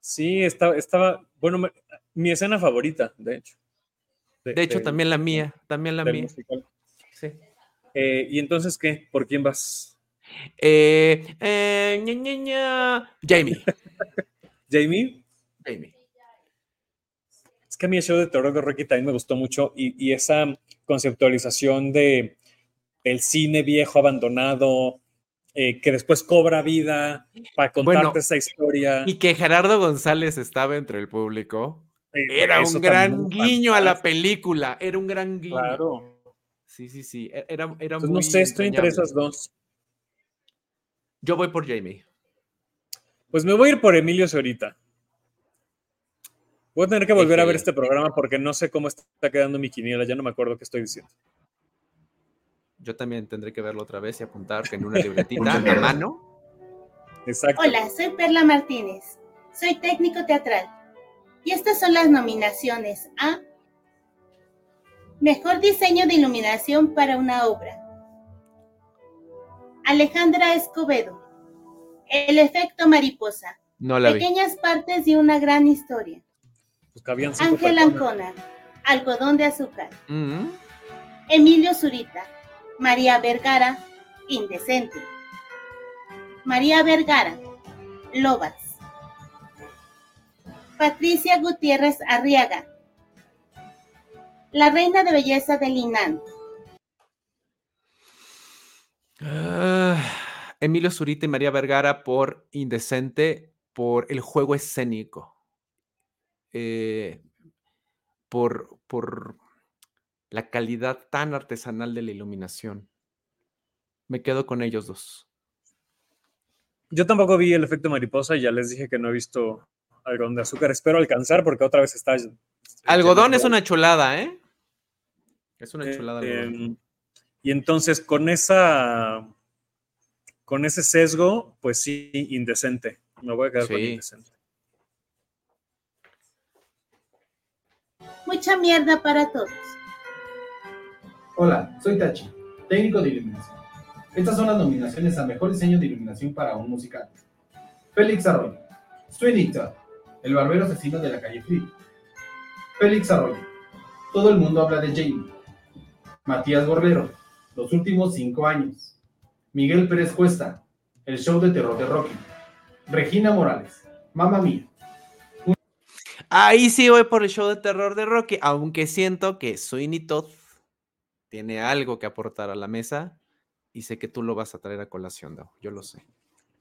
Sí, estaba, estaba bueno, me, mi escena favorita, de hecho. De, de hecho, de, también la mía, también la mía. Musical. Sí. Eh, ¿Y entonces qué? ¿Por quién vas? Eh, eh, ña, ña, ña. Jamie. ¿Jamie? Jamie. Es que a mí el show de terror de Rocky también me gustó mucho y, y esa conceptualización de el cine viejo abandonado, eh, que después cobra vida para contarte bueno, esa historia. Y que Gerardo González estaba entre el público. Eh, era un gran guiño fantástico. A la película, era un gran guiño. Claro. Sí, sí, sí, era, era Entonces, muy no sé, estoy entre esas dos. Yo voy por Jamie. Pues me voy a ir por Emilio Zurita. Voy a tener que volver a ver este programa porque no sé cómo está quedando mi quiniela, ya no me acuerdo qué estoy diciendo. Yo también tendré que verlo otra vez y apuntar en una libretita a mano. Exacto. Hola, soy Perla Martínez. Soy técnico teatral. Y estas son las nominaciones a Mejor Diseño de Iluminación para una obra. Alejandra Escobedo. El efecto mariposa. No la Pequeñas vi. Partes de una gran historia. Pues Ángel Ancona. Algodón de azúcar. Mm-hmm. Emilio Zurita. María Vergara. Indecente. María Vergara. Lobas. Patricia Gutiérrez Arriaga. La reina de belleza del INAN. Uh, Emilio Zurita y María Vergara por Indecente, por el juego escénico. Eh, por, por la calidad tan artesanal de la iluminación. Me quedo con ellos dos. Yo tampoco vi el efecto mariposa y ya les dije que no he visto Algodón de azúcar. Espero alcanzar porque otra vez está... Algodón es una chulada, ¿eh? Es una chulada. Eh, eh, y entonces con esa... Con ese sesgo, pues sí, Indecente. Me voy a quedar sí. con Indecente. Mucha mierda para todos. Hola, soy Tachi, técnico de iluminación. Estas son las nominaciones a Mejor Diseño de Iluminación para un musical. Félix Arroyo, Sweeney Todd, El barbero asesino de la calle Flip. Félix Arroyo, Todo el mundo habla de Jamie. Matías Borrero, Los últimos cinco años. Miguel Pérez Cuesta, El show de terror de Rocky. Regina Morales, Mamma Mía. Ahí sí voy por el show de terror de Rocky, aunque siento que Sweeney Todd tiene algo que aportar a la mesa y sé que tú lo vas a traer a colación, Dao. Yo lo sé.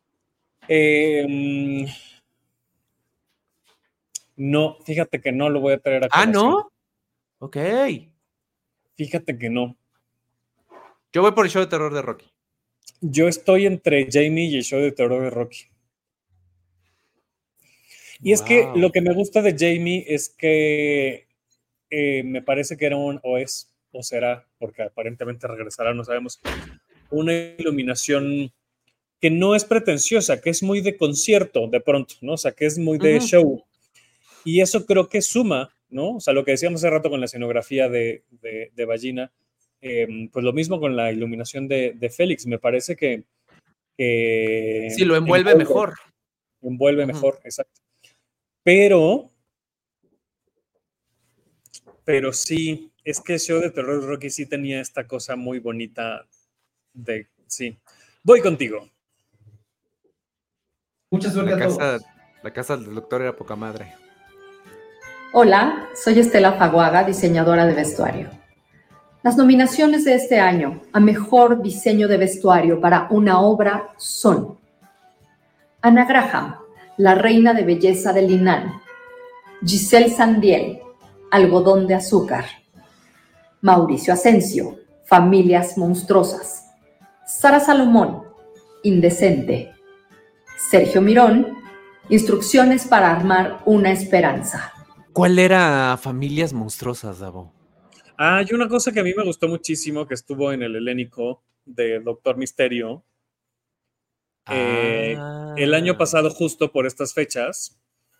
Eh, no, fíjate que no lo voy a traer a colación. ¿Ah, no? Ok. Fíjate que no. Yo voy por el show de terror de Rocky. Yo estoy entre Jamie y el show de terror de Rocky. Y wow. Es que lo que me gusta de Jamie es que eh, me parece que era un, o es, o será, porque aparentemente regresará, no sabemos, una iluminación que no es pretenciosa, que es muy de concierto de pronto, ¿no? O sea, que es muy de uh-huh. show. Y eso creo que suma, ¿no? O sea, lo que decíamos hace rato con la escenografía de, de, de Ballina, eh, pues lo mismo con la iluminación de, de Félix, me parece que... que sí, lo envuelve, envuelve mejor. Envuelve uh-huh. mejor, exacto. Pero, pero sí, es que el show de terror de Rocky sí tenía esta cosa muy bonita de, sí. Voy contigo. Mucha suerte la a casa, todos. La casa del doctor era poca madre. Hola, soy Estela Faguaga, diseñadora de vestuario. Las nominaciones de este año a Mejor Diseño de Vestuario para una obra son Ana Graham, La reina de belleza del INAN. Giselle Sandiel, Algodón de azúcar. Mauricio Asensio, Familias monstruosas. Sara Salomón, Indecente. Sergio Mirón, Instrucciones para armar una esperanza. ¿Cuál era Familias monstruosas, Davo? Ah, hay una cosa que a mí me gustó muchísimo que estuvo en el Helénico de Doctor Misterio. Eh, ah. El año pasado, justo por estas fechas.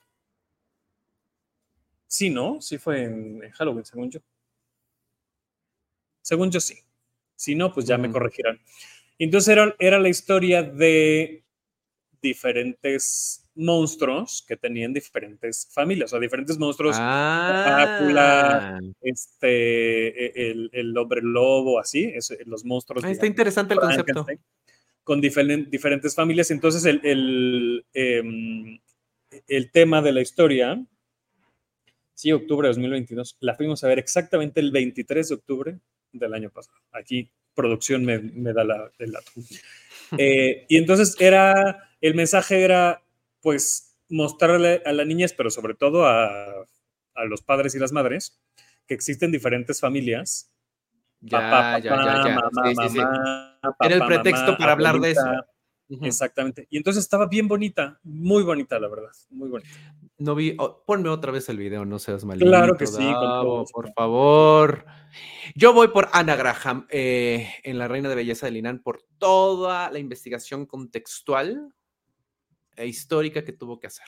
Sí, ¿no? Sí fue en, en Halloween, según yo. Según yo, sí. Si no, pues ya uh-huh. me corregirán. Entonces era, era la historia de diferentes monstruos que tenían diferentes familias, o sea, diferentes monstruos, Ah. Drácula, este, el, el hombre lobo, así, es, los monstruos. Ah, está digamos, interesante el concepto. Con diferen, diferentes familias. Entonces, el, el, eh, el tema de la historia, sí, octubre de dos mil veintidós, la fuimos a ver exactamente el veintitrés de octubre del año pasado. Aquí producción me, me da la, el dato. Eh, y entonces era, el mensaje era, pues, mostrarle a las niñas, pero sobre todo a, a los padres y las madres, que existen diferentes familias. Ya, Papá, ya, papá, ya, ya. mamá, Sí, sí, sí. mamá, papá, Era el pretexto mamá, para hablar de eso. abuelita. Ujú. Exactamente. Y entonces estaba bien bonita, muy bonita, la verdad, muy bonita. No vi, oh, ponme otra vez el video, no seas malito. Claro que sí, con todo Davo, gusto. por favor. Yo voy por Anna Graham eh, en La Reina de Belleza de Linan por toda la investigación contextual e histórica que tuvo que hacer.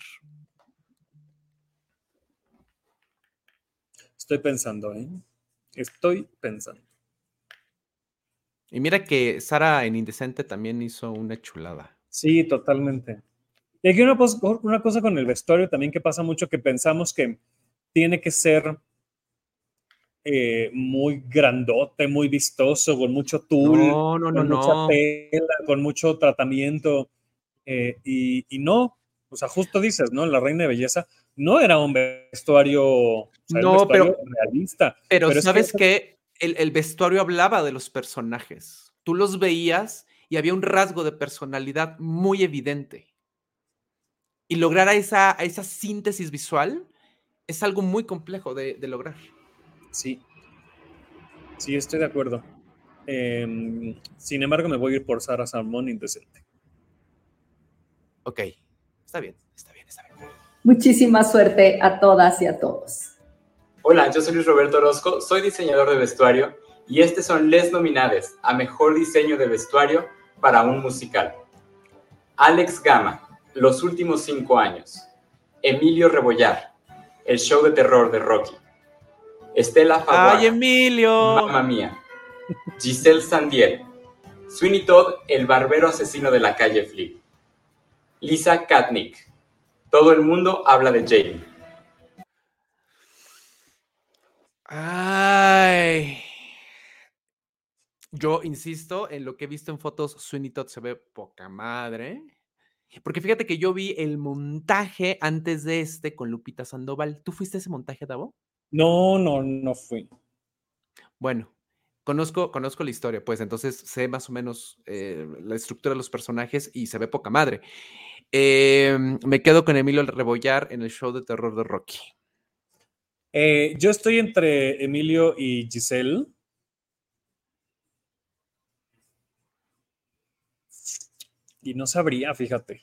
Estoy pensando, ¿eh? Estoy pensando. Y mira que Sara en Indecente también hizo una chulada. Sí, totalmente. Y aquí una, una cosa con el vestuario también que pasa mucho, que pensamos que tiene que ser eh, muy grandote, muy vistoso, con mucho tul, No, no, no, con mucha no. tela, con mucho tratamiento. Eh, y, y no, o sea, justo dices, ¿no? La Reina de Belleza no era un vestuario, o sea, era un No, vestuario pero, realista. pero, pero es ¿sabes que, qué? El, el vestuario hablaba de los personajes. Tú los veías y había un rasgo de personalidad muy evidente. Y lograr a esa, a esa síntesis visual es algo muy complejo de, de lograr. Sí, sí, estoy de acuerdo. Eh, sin embargo, me voy a ir por Sara Salmón Indecente. Ok, está bien, está bien, está bien. Muchísima suerte a todas y a todos. Hola, yo soy Luis Roberto Orozco, soy diseñador de vestuario y estos son les nominadas a Mejor Diseño de Vestuario para un musical. Alex Gama, Los Últimos Cinco Años. Emilio Rebollar, El Show de Terror de Rocky. Estela Faguaga, ¡Ay, Emilio! Mamma Mía. Giselle Sandier, Sweeney Todd, El Barbero Asesino de la Calle Flea. Lisa Katnick, Todo el Mundo Habla de Jane. Ay. Yo insisto, en lo que he visto en fotos, Sweeney Todd se ve poca madre. Porque fíjate que yo vi el montaje antes de este con Lupita Sandoval. ¿Tú fuiste a ese montaje, Davo? No, no, no fui. Bueno, conozco, conozco la historia, pues entonces sé más o menos eh, la estructura de los personajes y se ve poca madre. Eh, me quedo con Emilio Rebollar en el show de terror de Rocky. Eh, yo estoy entre Emilio y Giselle. Y no sabría, fíjate.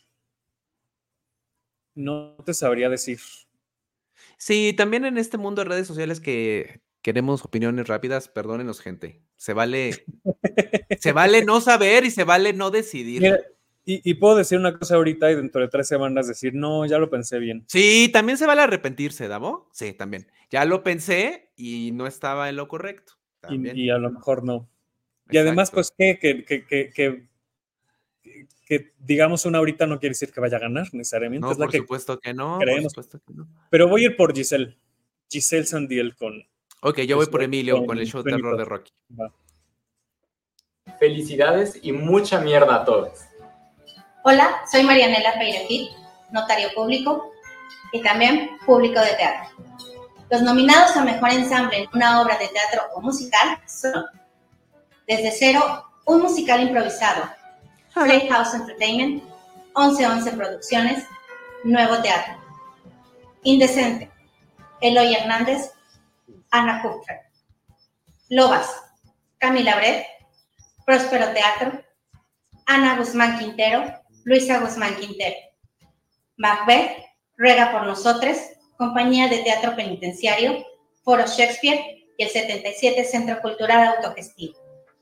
No te sabría decir. Sí, también en este mundo de redes sociales que queremos opiniones rápidas, perdónenos, gente. Se vale, se vale no saber y se vale no decidir. Mira, y, y puedo decir una cosa ahorita y dentro de tres semanas decir, no, ya lo pensé bien. Sí, también se vale arrepentirse, ¿Davo? Sí, también. Ya lo pensé y no estaba en lo correcto. Y, y a lo mejor no. Y Exacto. además, pues, ¿qué? Que, que, que, que, que digamos una ahorita no quiere decir que vaya a ganar necesariamente. No, es la por que supuesto que no, creemos. por supuesto que no. Pero voy a ir por Giselle. Giselle Sandiel con... Ok, yo voy por Emilio con, con el show de terror de Rocky. Va. Felicidades y mucha mierda a todos. Hola, soy Marianela Peirejit, notario público y también público de teatro. Los nominados a Mejor Ensamble en una obra de teatro o musical son Desde Cero, un musical improvisado, Playhouse Entertainment, once once Producciones, Nuevo Teatro. Indecente, Eloy Hernández, Ana Kupfer. Lobas, Camila Bret, Próspero Teatro, Ana Guzmán Quintero, Luisa Guzmán Quintero. Macbeth, Ruega por Nosotros, Compañía de Teatro Penitenciario, Foro Shakespeare y el setenta y siete Centro Cultural Autogestivo.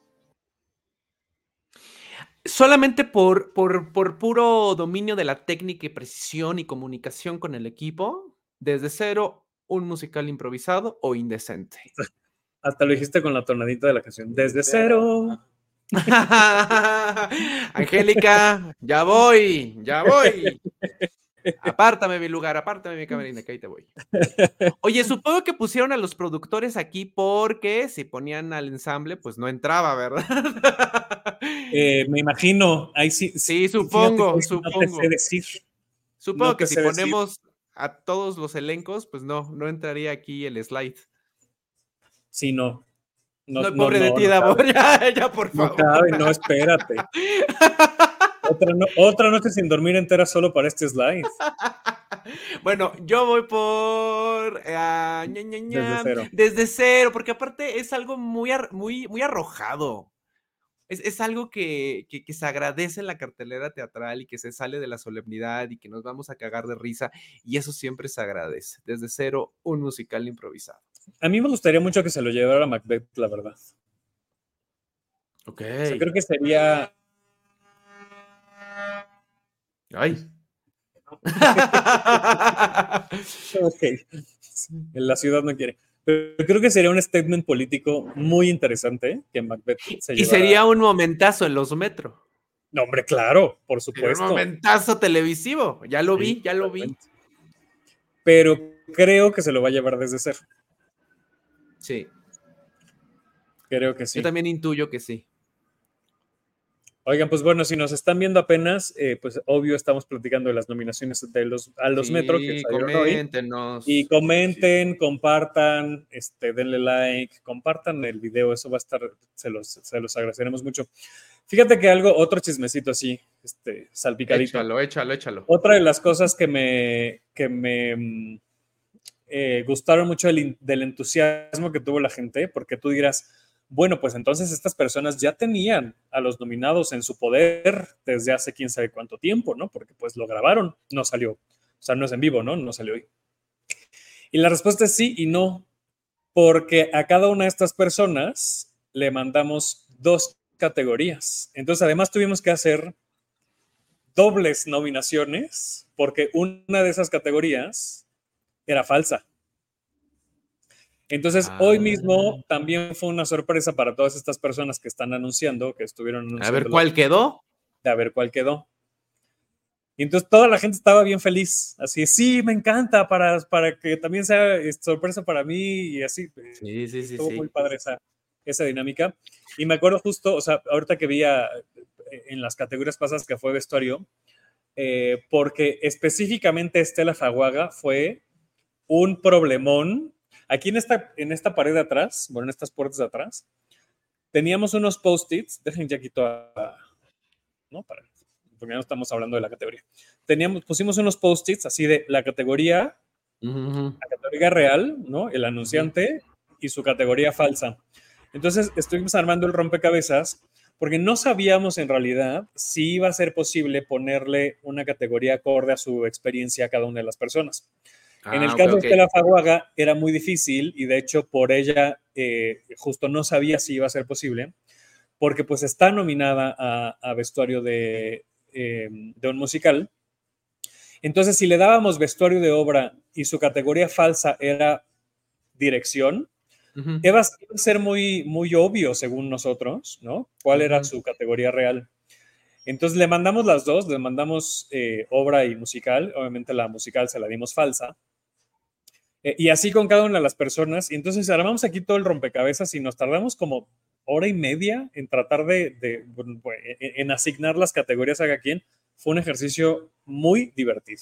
Solamente por, por, por puro dominio de la técnica y precisión y comunicación con el equipo, Desde Cero, un musical improvisado o Indecente. Hasta lo dijiste con la tonadita de la canción. Desde Cero. Angélica, ya voy, ya voy. Apártame mi lugar, apártame mi camerina, que ahí te voy. Oye, supongo que pusieron a los productores aquí porque si ponían al ensamble, pues no entraba, ¿verdad? Eh, me imagino, ahí sí. Sí, supongo, fíjate, supongo. No te sé decir. Supongo No que te si sé ponemos decir. a todos los elencos, pues no, no entraría aquí el slide. Sí, no. No, no pobre no, de ti, no Davo, ya, ya, por no favor. Cabe, no, espérate. otra, no, otra noche sin dormir entera solo para este slide. Bueno, yo voy por uh, ña, ña, ña, desde cero. Desde cero, porque aparte es algo muy, ar, muy, muy arrojado. Es, es algo que, que, que se agradece en la cartelera teatral y que se sale de la solemnidad y que nos vamos a cagar de risa, y eso siempre se agradece. Desde cero, un musical improvisado. A mí me gustaría mucho que se lo llevara Macbeth, la verdad. Ok. O sea, creo que sería... Ay. Ok. La ciudad no quiere. Pero creo que sería un statement político muy interesante que Macbeth se llevara. Y sería un momentazo en los metro. No, hombre, claro, por supuesto. Un momentazo televisivo. Ya lo vi, sí, ya lo vi. Pero creo que se lo va a llevar desde cero. Sí. Creo que sí. Yo también intuyo que sí. Oigan, pues bueno, si nos están viendo apenas, eh, pues obvio estamos platicando de las nominaciones de los, a los sí, Metro que salieron coméntenos. hoy. Y comenten, sí, sí. compartan, este, denle like, compartan el video, eso va a estar, se los, se los agradeceremos mucho. Fíjate que algo, otro chismecito así, este, salpicadito. Échalo, échalo, échalo. Otra de las cosas que me, que me eh, gustaron mucho del, del entusiasmo que tuvo la gente, porque tú dirás, bueno, pues entonces estas personas ya tenían a los nominados en su poder desde hace quién sabe cuánto tiempo, ¿no? Porque pues lo grabaron, no salió. O sea, no es en vivo, ¿no? No salió hoy. Y la respuesta es sí y no, porque a cada una de estas personas le mandamos dos categorías. Entonces, además tuvimos que hacer dobles nominaciones porque una de esas categorías era falsa. Entonces, ah. hoy mismo también fue una sorpresa para todas estas personas que están anunciando, que estuvieron anunciando. A ver cuál quedó. A ver cuál quedó. Y entonces toda la gente estaba bien feliz. Así, sí, me encanta, para, para que también sea sorpresa para mí y así. Sí, sí, sí. Estuvo sí. muy padre esa, esa dinámica. Y me acuerdo justo, o sea, ahorita que vi a, en las categorías pasadas que fue vestuario, eh, porque específicamente Estela Faguaga fue un problemón. Aquí en esta, en esta pared de atrás, bueno, en estas puertas de atrás, teníamos unos post-its, dejen ya quito a, ¿no? Para, porque ya no estamos hablando de la categoría. Teníamos, pusimos unos post-its así de la categoría, uh-huh. la categoría real, ¿no? El anunciante uh-huh. y su categoría falsa. Entonces estuvimos armando el rompecabezas porque no sabíamos en realidad si iba a ser posible ponerle una categoría acorde a su experiencia a cada una de las personas. Ah, en el okay, caso okay. de Estela Faguaga era muy difícil y de hecho por ella eh, justo no sabía si iba a ser posible porque pues está nominada a, a vestuario de, eh, de un musical. Entonces si le dábamos vestuario de obra y su categoría falsa era dirección, uh-huh. iba a ser muy, muy obvio según nosotros, ¿no? ¿Cuál uh-huh. era su categoría real? Entonces le mandamos las dos, le mandamos eh, obra y musical, obviamente la musical se la dimos falsa, eh, y así con cada una de las personas, y entonces armamos aquí todo el rompecabezas y nos tardamos como hora y media en tratar de, de, de en asignar las categorías a cada quien. Fue un ejercicio muy divertido.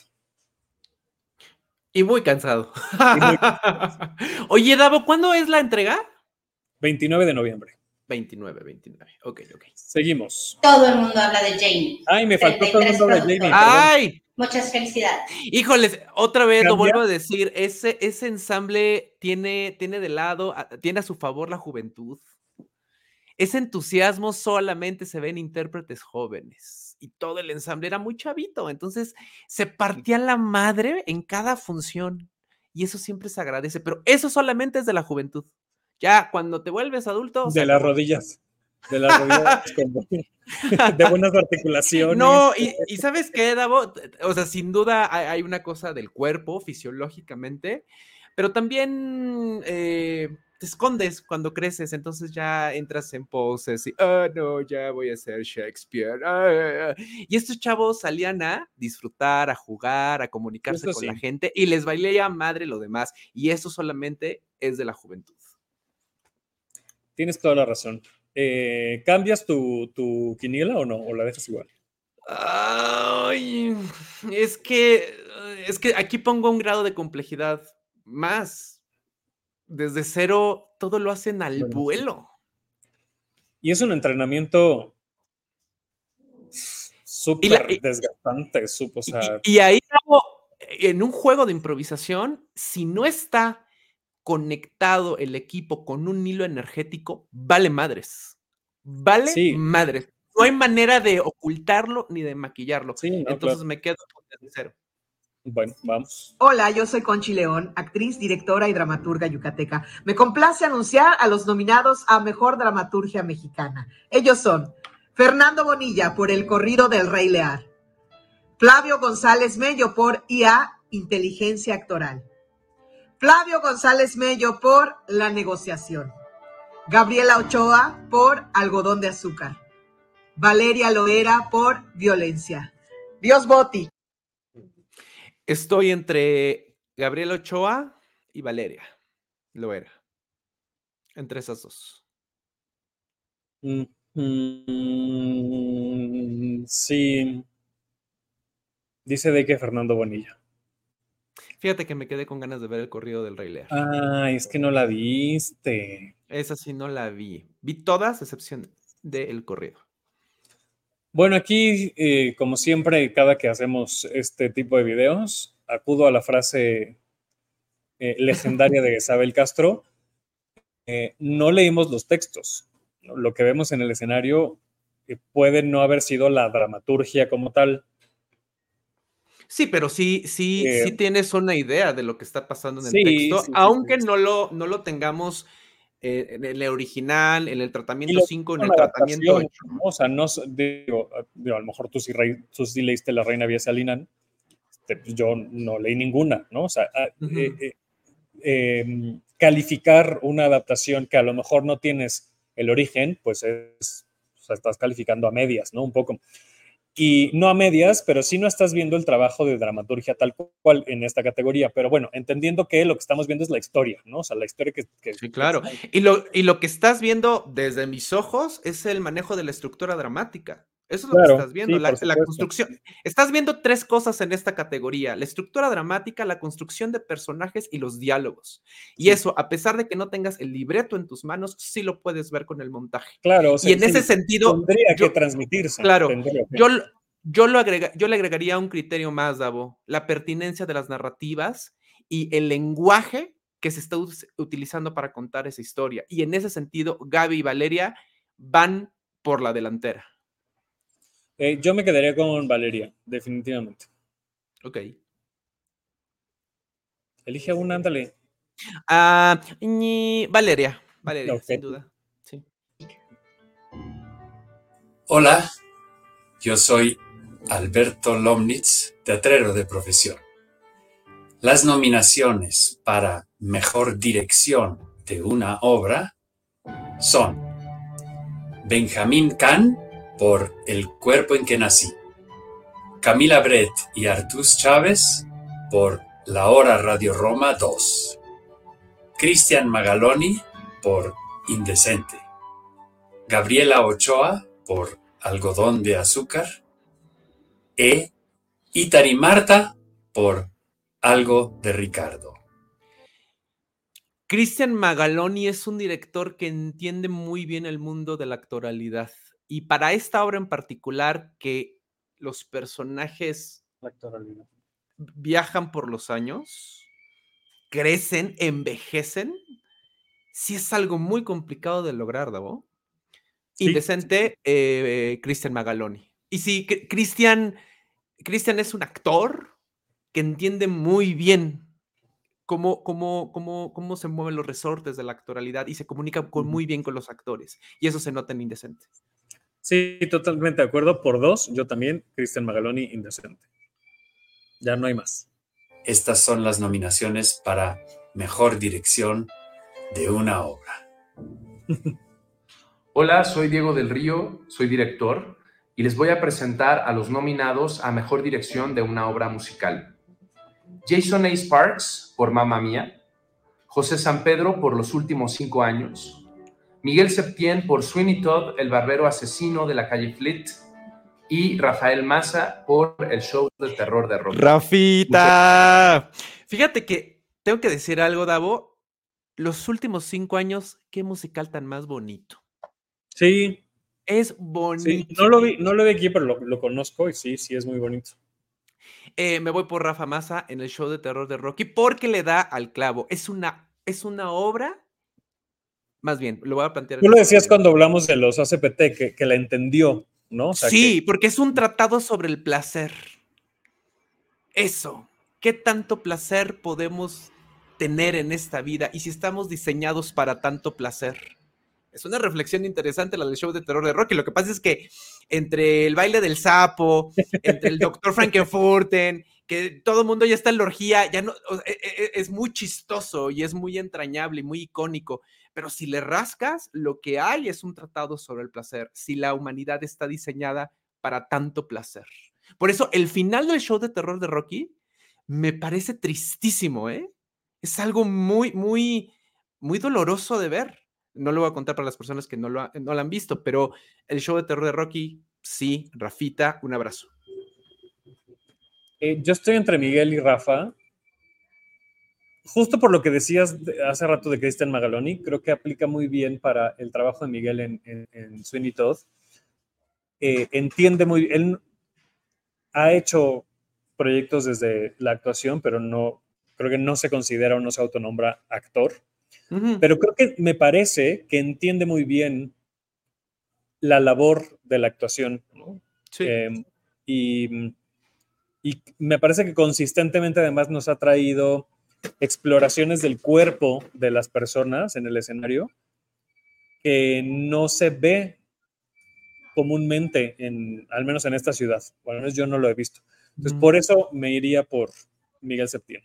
Y muy cansado. Y muy cansado. Oye, Davo, ¿cuándo es la entrega? veintinueve de noviembre. veintinueve, veintinueve. Ok, ok. Seguimos. Todo el mundo habla de Jamie. Ay, me faltó todo el mundo habla de Jamie. ¡Ay! Muchas felicidades. Híjoles, otra vez ¿Cambia? Lo vuelvo a decir, ese, ese ensamble tiene, tiene de lado, tiene a su favor la juventud. Ese entusiasmo solamente se ve en intérpretes jóvenes. Y todo el ensamble era muy chavito. Entonces, se partía la madre en cada función. Y eso siempre se agradece. Pero eso solamente es de la juventud. Ya, cuando te vuelves adulto... De las rodillas. De las rodillas. De buenas articulaciones. No, y, y ¿sabes qué, Davo? O sea, sin duda hay, hay una cosa del cuerpo, fisiológicamente, pero también eh, te escondes cuando creces, entonces ya entras en poses y, ah, no, ya voy a ser Shakespeare. Ah, ah. Y estos chavos salían a disfrutar, a jugar, a comunicarse Eso con sí. la gente y les valía madre lo demás. Y eso solamente es de la juventud. Tienes toda la razón. Eh, ¿Cambias tu, tu quiniela o no? ¿O la dejas igual? Ay, es que, es que aquí pongo un grado de complejidad más. Desde cero, todo lo hacen al Bueno, vuelo. Y es un entrenamiento súper desgastante, sup- o sea, Y, y ahí, hago, en un juego de improvisación, si no está conectado el equipo con un hilo energético, vale madres. Vale Sí. madres. No hay manera de ocultarlo ni de maquillarlo. Sí, no, Entonces claro. me quedo desde cero. Bueno, vamos. Hola, yo soy Conchi León, actriz, directora y dramaturga yucateca. Me complace anunciar a los nominados a Mejor Dramaturgia Mexicana. Ellos son Fernando Bonilla por El corrido del Rey Lear, Flavio González Mello por I A, Inteligencia Actoral, Flavio González Mello por La Negociación, Gabriela Ochoa por Algodón de Azúcar, Valeria Loera por Violencia. Dios Boti. Estoy entre Gabriela Ochoa y Valeria Loera. Entre esas dos. Mm, mm, sí. Dice de que Fernando Bonilla. Fíjate que me quedé con ganas de ver El corrido del Rey Lear. Ay, es que no la viste. Esa sí no la vi. Vi todas, a excepción de El corrido. Bueno, aquí, eh, como siempre, cada que hacemos este tipo de videos, acudo a la frase eh, legendaria de Isabel Castro. Eh, no leímos los textos. Lo que vemos en el escenario eh, puede no haber sido la dramaturgia como tal. Sí, pero sí, sí, Eh, sí tienes una idea de lo que está pasando en sí, el texto, sí, sí, aunque sí. no lo, no lo tengamos eh, en el original, en el Y tratamiento lo cinco, en una el tratamiento adaptación, ocho. ¿no? O sea, no, digo, digo, a lo mejor tú sí, rey, tú sí leíste La Reina Vía Salinan, este, yo no leí ninguna, ¿no? O sea, Ujú. eh, eh, eh, calificar una adaptación que a lo mejor no tienes el origen, pues es, o sea, estás calificando a medias, ¿no? Un poco. Y no a medias, pero sí no estás viendo el trabajo de dramaturgia tal cual en esta categoría. Pero bueno, entendiendo que lo que estamos viendo es la historia, ¿no? O sea, la historia que... que Sí, claro. Y lo, y lo que estás viendo desde mis ojos es el manejo de la estructura dramática. Eso es lo Claro, que estás viendo, sí, la, por la supuesto. construcción. Estás viendo tres cosas en esta categoría: la estructura dramática, la construcción de personajes y los diálogos. Y Sí. eso, a pesar de que no tengas el libreto en tus manos, sí lo puedes ver con el montaje. Claro, o Y sea, en ese sí, sentido, tendría yo- que transmitirse. claro, tendría que. yo, yo, lo agrega, yo le agregaría un criterio más, Davo: la pertinencia de las narrativas y el lenguaje que se está us- utilizando para contar esa historia. Y en ese sentido, Gaby y Valeria van por la delantera. Eh, yo me quedaría con Valeria, definitivamente. Ok. Elige una, ándale. Ah, ñi, Valeria, Valeria, Ok. sin duda. Sí. Hola, yo soy Alberto Lomnitz, teatrero de profesión. Las nominaciones para Mejor Dirección de una obra son Benjamín Kahn por El cuerpo en que nací, Camila Brett y Artús Chávez por La Hora Radio Roma dos, Cristian Magaloni por Indecente, Gabriela Ochoa por Algodón de Azúcar e Itari Marta por Algo de Ricardo. Cristian Magaloni es un director que entiende muy bien el mundo de la actoralidad. Y para esta obra en particular, que los personajes La actoralidad. viajan por los años, crecen, envejecen, sí es algo muy complicado de lograr, Davo. Sí. Indecente, eh, Cristian Magaloni. Y sí, Cri- Cristian Cristian es un actor que entiende muy bien cómo, cómo, cómo, cómo se mueven los resortes de la actoralidad y se comunica con, muy bien con los actores. Y eso se nota en Indecente. Sí, totalmente de acuerdo. Por dos, yo también, Cristian Magaloni, Indecente. Ya no hay más. Estas son las nominaciones para Mejor Dirección de una obra. Hola, soy Diego del Río, soy director y les voy a presentar a los nominados a Mejor Dirección de una obra musical. Jason A. Sparks por Mamma Mía, José San Pedro por Los Últimos Cinco Años, Miguel Septién por Sweeney Todd, el barbero asesino de la calle Fleet, y Rafael Maza por El Show de Terror de Rocky. ¡Rafita! Fíjate que tengo que decir algo, Davo. Los Últimos Cinco Años, qué musical tan más bonito. Sí. Es bonito. Sí, no lo vi, no lo vi aquí, pero lo, lo conozco y sí, sí es muy bonito. Eh, me voy por Rafa Maza en El Show de Terror de Rocky porque le da al clavo. Es una, es una obra, más bien, lo voy a plantear. Tú lo decías cuando hablamos de los A C P T, que, que la entendió, ¿no? O sea, sí, que... porque es un tratado sobre el placer. Eso, ¿qué tanto placer podemos tener en esta vida? Y si estamos diseñados para tanto placer. Es una reflexión interesante la del Show de Terror de Rocky. Lo que pasa es que entre el baile del sapo, entre el doctor Frankenfurten, que todo el mundo ya está en la orgía, ya no, es muy chistoso y es muy entrañable y muy icónico. Pero si le rascas, lo que hay es un tratado sobre el placer. Si la humanidad está diseñada para tanto placer. Por eso el final del Show de Terror de Rocky me parece tristísimo, ¿eh? Es algo muy, muy, muy doloroso de ver. No lo voy a contar para las personas que no lo, ha, no lo han visto, pero el Show de Terror de Rocky, sí, Rafita, un abrazo. Eh, yo estoy entre Miguel y Rafa. Justo por lo que decías hace rato de Christian Magaloni, creo que aplica muy bien para el trabajo de Miguel en, en, en Sweeney Todd. Eh, entiende muy bien, él ha hecho proyectos desde la actuación, pero no, creo que no se considera o no se autonombra actor. Uh-huh. Pero creo que me parece que entiende muy bien la labor de la actuación, ¿no? Sí. Eh, y, y me parece que consistentemente además nos ha traído exploraciones del cuerpo de las personas en el escenario que no se ve comúnmente, en, al menos en esta ciudad. O al menos yo no lo he visto. Entonces, uh-huh. por eso me iría por Miguel Septién.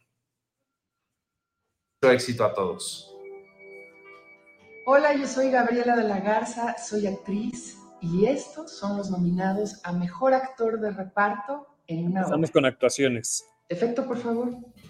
Mucho éxito a todos. Hola, yo soy Gabriela de la Garza, soy actriz y estos son los nominados a Mejor Actor de Reparto en una Estamos obra. con actuaciones. Efecto, por favor.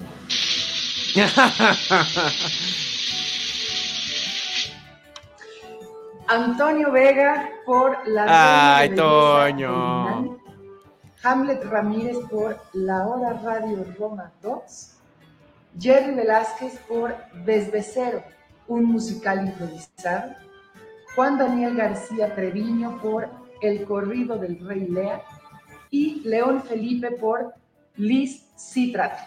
Antonio Vega por La ¡Ay, Toño! Hamlet Ramírez por La Hora Radio Roma dos. Jerry Velázquez por Desde Cero, un musical improvisado. Juan Daniel García Treviño por El Corrido del Rey Lear. Y León Felipe por Liz Citrat.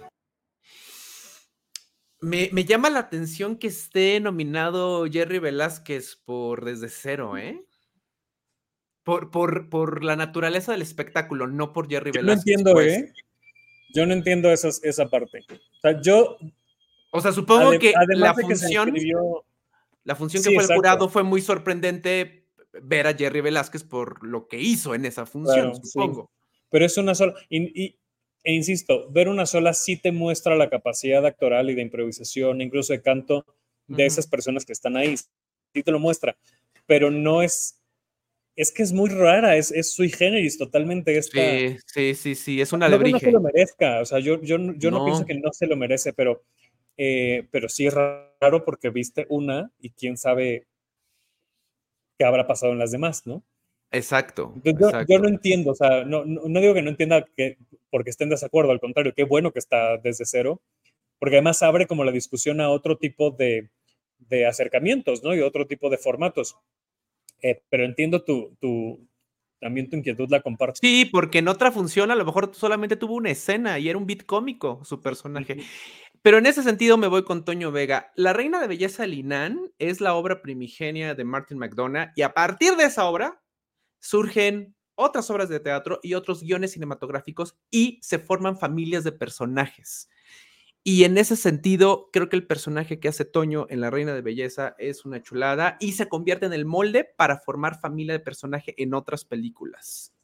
Me, me llama la atención que esté nominado Jerry Velázquez por Desde Cero, ¿eh? Por, por, por la naturaleza del espectáculo, no por Jerry yo Velázquez. No entiendo, pues. ¿eh? Yo no entiendo esas, esa parte. O sea, yo... O sea, supongo Adem- que la de que se función, inscribió- la función Sí, que fue el exacto. jurado fue muy sorprendente ver a Jerry Velázquez por lo que hizo en esa función, Claro, supongo. sí. Pero es una sola. Y, y- e insisto, ver una sola sí te muestra la capacidad actoral y de improvisación, incluso de canto, de Ujú. esas personas que están ahí. Sí te lo muestra. Pero no es. Es que es muy rara, es, es sui generis totalmente esta. Sí, sí, sí, sí, es un No que no alebrije. se lo merezca, o sea, yo, yo, no- yo no. No. pienso que no se lo merece, pero, eh, pero sí es raro porque viste una y quién sabe qué habrá pasado en las demás, ¿no? Exacto, Entonces, yo, exacto. yo no entiendo, o sea, no, no, no digo que no entienda que, porque esté en desacuerdo, al contrario, qué bueno que está Desde Cero, porque además abre como la discusión a otro tipo de, de acercamientos, ¿no? Y otro tipo de formatos. Eh, pero entiendo tu, tu, también tu inquietud, la comparto. Sí, porque en otra función a lo mejor solamente tuvo una escena y era un beat cómico su personaje. Pero en ese sentido me voy con Toño Vega. La Reina de Belleza Linan es la obra primigenia de Martin McDonagh y a partir de esa obra surgen otras obras de teatro y otros guiones cinematográficos y se forman familias de personajes. Y en ese sentido, creo que el personaje que hace Toño en La Reina de Belleza es una chulada y se convierte en el molde para formar familia de personaje en otras películas.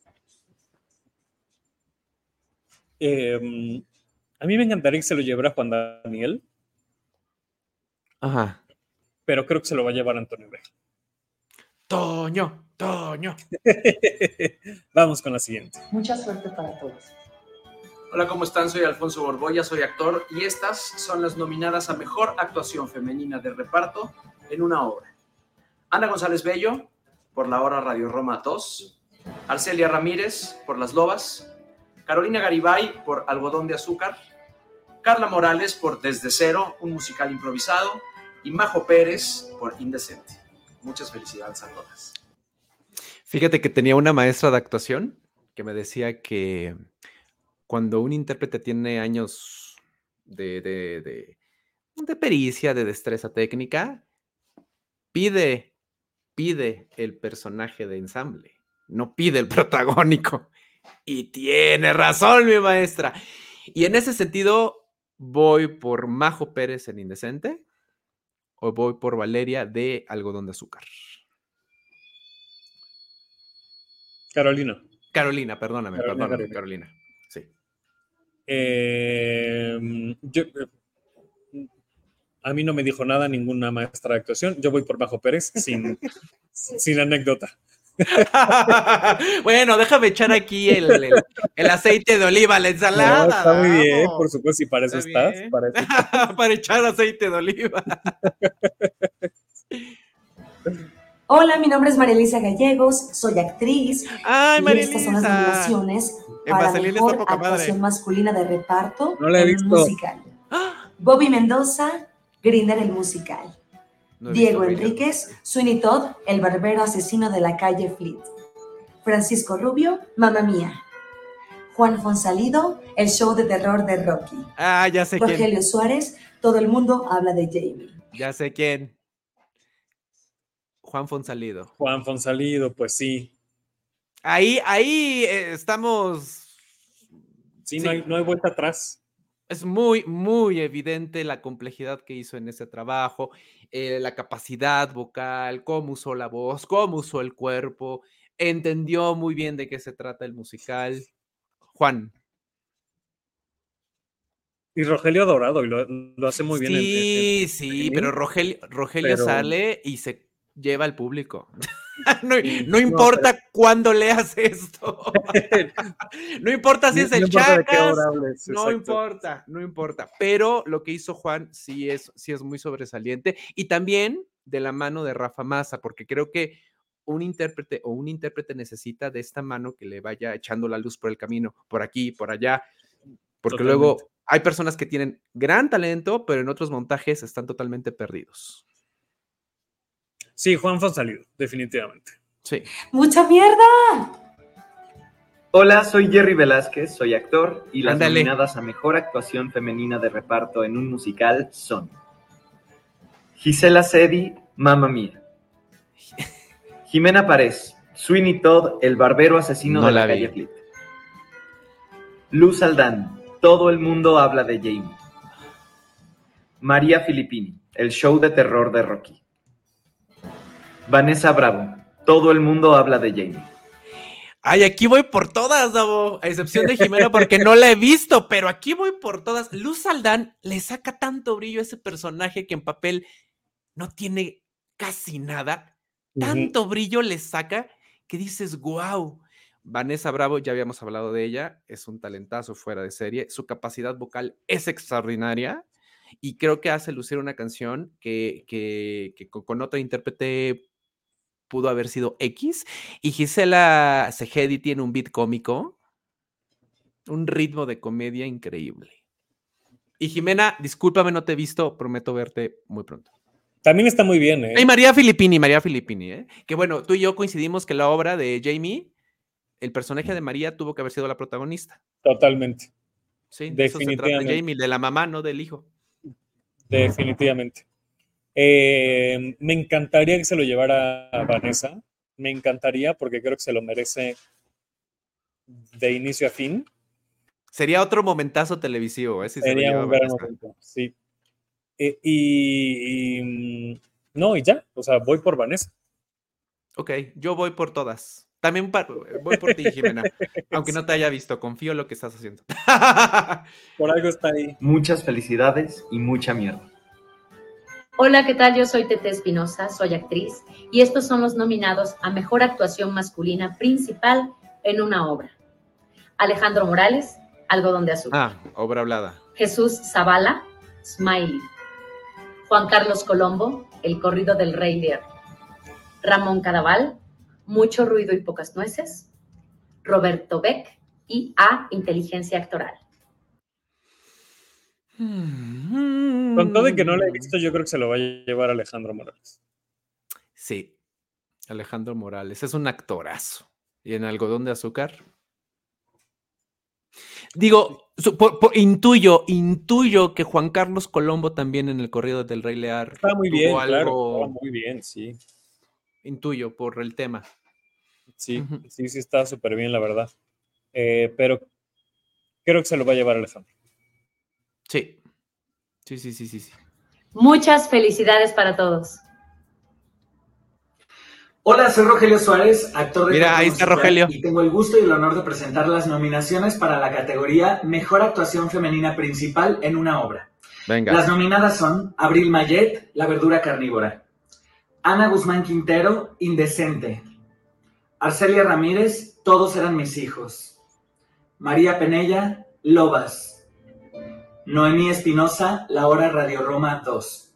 Eh, a mí me encantaría que se lo llevara Juan Daniel. Ajá. pero creo que se lo va a llevar Antonio Vega. Toño, Toño. Vamos con la siguiente. Mucha suerte para todos. Hola, ¿cómo están? Soy Alfonso Borbolla, soy actor y estas son las nominadas a Mejor Actuación Femenina de Reparto en una obra. Ana González Bello, por la obra Radio Roma dos. Arcelia Ramírez, por Las Lobas. Carolina Garibay, por Algodón de Azúcar. Carla Morales, por Desde Cero, un musical improvisado. Y Majo Pérez, por Indecente. Muchas felicidades a todas. Fíjate que tenía una maestra de actuación que me decía que cuando un intérprete tiene años de, de, de, de pericia, de destreza técnica, pide, pide el personaje de ensamble, no pide el protagónico. Y tiene razón mi maestra. Y en ese sentido, voy por Majo Pérez en Indecente o voy por Valeria de Algodón de Azúcar. Carolina. Carolina, perdóname, Carolina, perdóname, Carolina. Carolina. Sí. Eh, yo, a mí no me dijo nada ninguna maestra de actuación. Yo voy por Majo Pérez sin, sin anécdota. Bueno, déjame echar aquí el, el, el aceite de oliva a la ensalada. No, está muy vamos. bien, por supuesto, y para eso Está estás. bien. Para, eso estás. Para echar aceite de oliva. Hola, mi nombre es María Elisa Gallegos, soy actriz. Ay, y María estas son las Elisa. nominaciones En para Vaselina está mejor poca madre. actuación masculina de reparto No la he en visto. un musical. Bobby Mendoza, Grinder el musical. No he Diego visto Grinder. Enríquez, Sweeney Todd, el barbero asesino de la calle Fleet. Francisco Rubio, Mamma Mía. Juan Fonsalido, el show de terror de Rocky. Ah, ya sé quién. Rogelio Suárez, todo el mundo habla de Jamie. Ya sé quién. Juan Fonsalido. Juan Fonsalido, pues sí. Ahí, ahí eh, estamos. Sí, no hay, no hay vuelta atrás. Es muy, muy evidente la complejidad que hizo en ese trabajo, eh, la capacidad vocal, cómo usó la voz, cómo usó el cuerpo, entendió muy bien de qué se trata el musical. Juan. Y Rogelio Dorado, y lo, lo hace muy bien. Sí, en, en, sí, en, pero Rogelio, Rogelio pero... sale y se lleva al público. no, no importa no, pero... cuándo leas esto. No importa si es el no Chacas. No importa, no importa. Pero lo que hizo Juan sí es, sí es muy sobresaliente. Y también de la mano de Rafa Massa, porque creo que un intérprete o un intérprete necesita de esta mano que le vaya echando la luz por el camino, por aquí, por allá. Porque totalmente. Luego hay personas que tienen gran talento, pero en otros montajes están totalmente perdidos. Sí, Juan Fonsalido, definitivamente. Sí. ¡Mucha mierda! Hola, soy Jerry Velázquez, soy actor y las Ándale. nominadas a Mejor Actuación Femenina de Reparto en un musical son Gisela Cedi, Mamma Mía. Jimena Párez, Sweeney Todd, el barbero asesino No de la, la vi. calle Fleet. Luz Aldán, todo el mundo habla de Jamie. María Filippini, el show de terror de Rocky. Vanessa Bravo, todo el mundo habla de Jamie. Ay, aquí voy por todas, Davo, a excepción de Jimena porque no la he visto, pero aquí voy por todas. Luz Aldán le saca tanto brillo a ese personaje que en papel no tiene casi nada. Tanto uh-huh. brillo le saca que dices, wow. Vanessa Bravo, ya habíamos hablado de ella, es un talentazo fuera de serie. Su capacidad vocal es extraordinaria y creo que hace lucir una canción que, que, que con otro intérprete pudo haber sido X. Y Gisela Cegedi tiene un beat cómico, un ritmo de comedia increíble. Y Jimena, discúlpame, no te he visto, prometo verte muy pronto. También está muy bien, ¿eh? Y María Filippini, María Filippini, ¿eh? Que bueno, tú y yo coincidimos que la obra de Jamie, el personaje de María tuvo que haber sido la protagonista. Totalmente. Sí, de eso se trata de Jamie, de la mamá, no del hijo. Definitivamente. Eh, me encantaría que se lo llevara a Vanessa. Me encantaría porque creo que se lo merece de inicio a fin. Sería otro momentazo televisivo, ¿eh? Si Sería se un gran momento, sí. Eh, y, y no, y ya, o sea, voy por Vanessa. Ok, yo voy por todas. También pa- voy por ti, Jimena. Aunque no te haya visto, confío en lo que estás haciendo. Por algo está ahí. Muchas felicidades y mucha mierda. Hola, ¿qué tal? Yo soy Tete Espinosa, soy actriz y estos son los nominados a Mejor Actuación Masculina Principal en una obra. Alejandro Morales, Algodón de Azúcar. Ah, obra hablada. Jesús Zavala, Smiley. Juan Carlos Colombo, El corrido del Rey Lear. Ramón Cadaval, Mucho ruido y pocas nueces. Roberto Beck y A, Inteligencia Actoral. Con todo y que no lo he visto, yo creo que se lo va a llevar Alejandro Morales. Sí, Alejandro Morales. Es un actorazo. ¿Y en Algodón de Azúcar? Digo, su, por, por, intuyo, intuyo que Juan Carlos Colombo también en El corrido del Rey Lear. Está muy bien, algo, claro. Está muy bien, sí. Intuyo por el tema. Sí, uh-huh. sí, sí está súper bien, la verdad. Eh, pero creo que se lo va a llevar Alejandro. Sí. Sí, sí, sí, sí, sí. Muchas felicidades para todos. Hola, soy Rogelio Suárez, actor de Mira, ahí está Rogelio. Y tengo el gusto y el honor de presentar las nominaciones para la categoría Mejor Actuación Femenina Principal en una obra. Venga. Las nominadas son Abril Mayet, La verdura carnívora. Ana Guzmán Quintero, Indecente. Arcelia Ramírez, Todos eran mis hijos. María Penella, Lobas. Noemí Espinosa, La hora Radio Roma dos.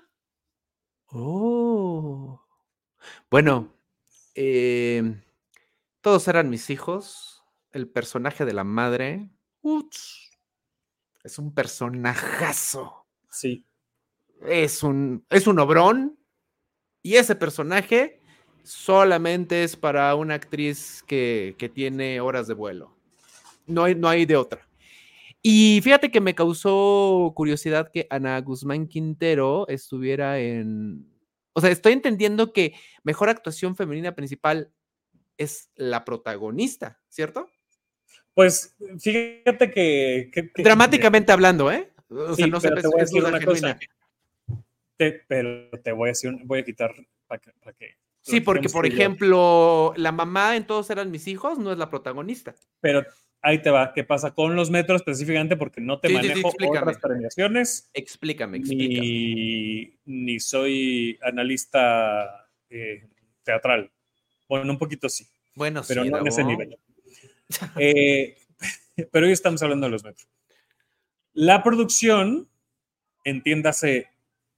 Oh. Bueno, eh, Todos eran mis hijos. El personaje de la madre. Uts, es un personajazo. Sí. Es un, es un obrón. Y ese personaje solamente es para una actriz que, que tiene horas de vuelo. No hay, no hay de otra. Y fíjate que me causó curiosidad que Ana Guzmán Quintero estuviera en... O sea, estoy entendiendo que Mejor Actuación Femenina Principal es la protagonista, ¿cierto? Pues fíjate que... que, que Dramáticamente que, hablando, ¿eh? O sí, sea, no sé, te voy a decir una genuina. cosa. Te, pero te voy a decir, voy a quitar para que... Pa que sí, porque, por ejemplo, la mamá en Todos eran mis hijos no es la protagonista. Pero... Ahí te va, ¿qué pasa con los metros específicamente? Porque no te sí, manejo sí, sí, otras premiaciones. Explícame, explícame. Ni, ni soy analista eh, teatral. Bueno, un poquito sí. Bueno, pero sí, no en ¿no? ese nivel. eh, pero hoy estamos hablando de los metros. La producción, entiéndase,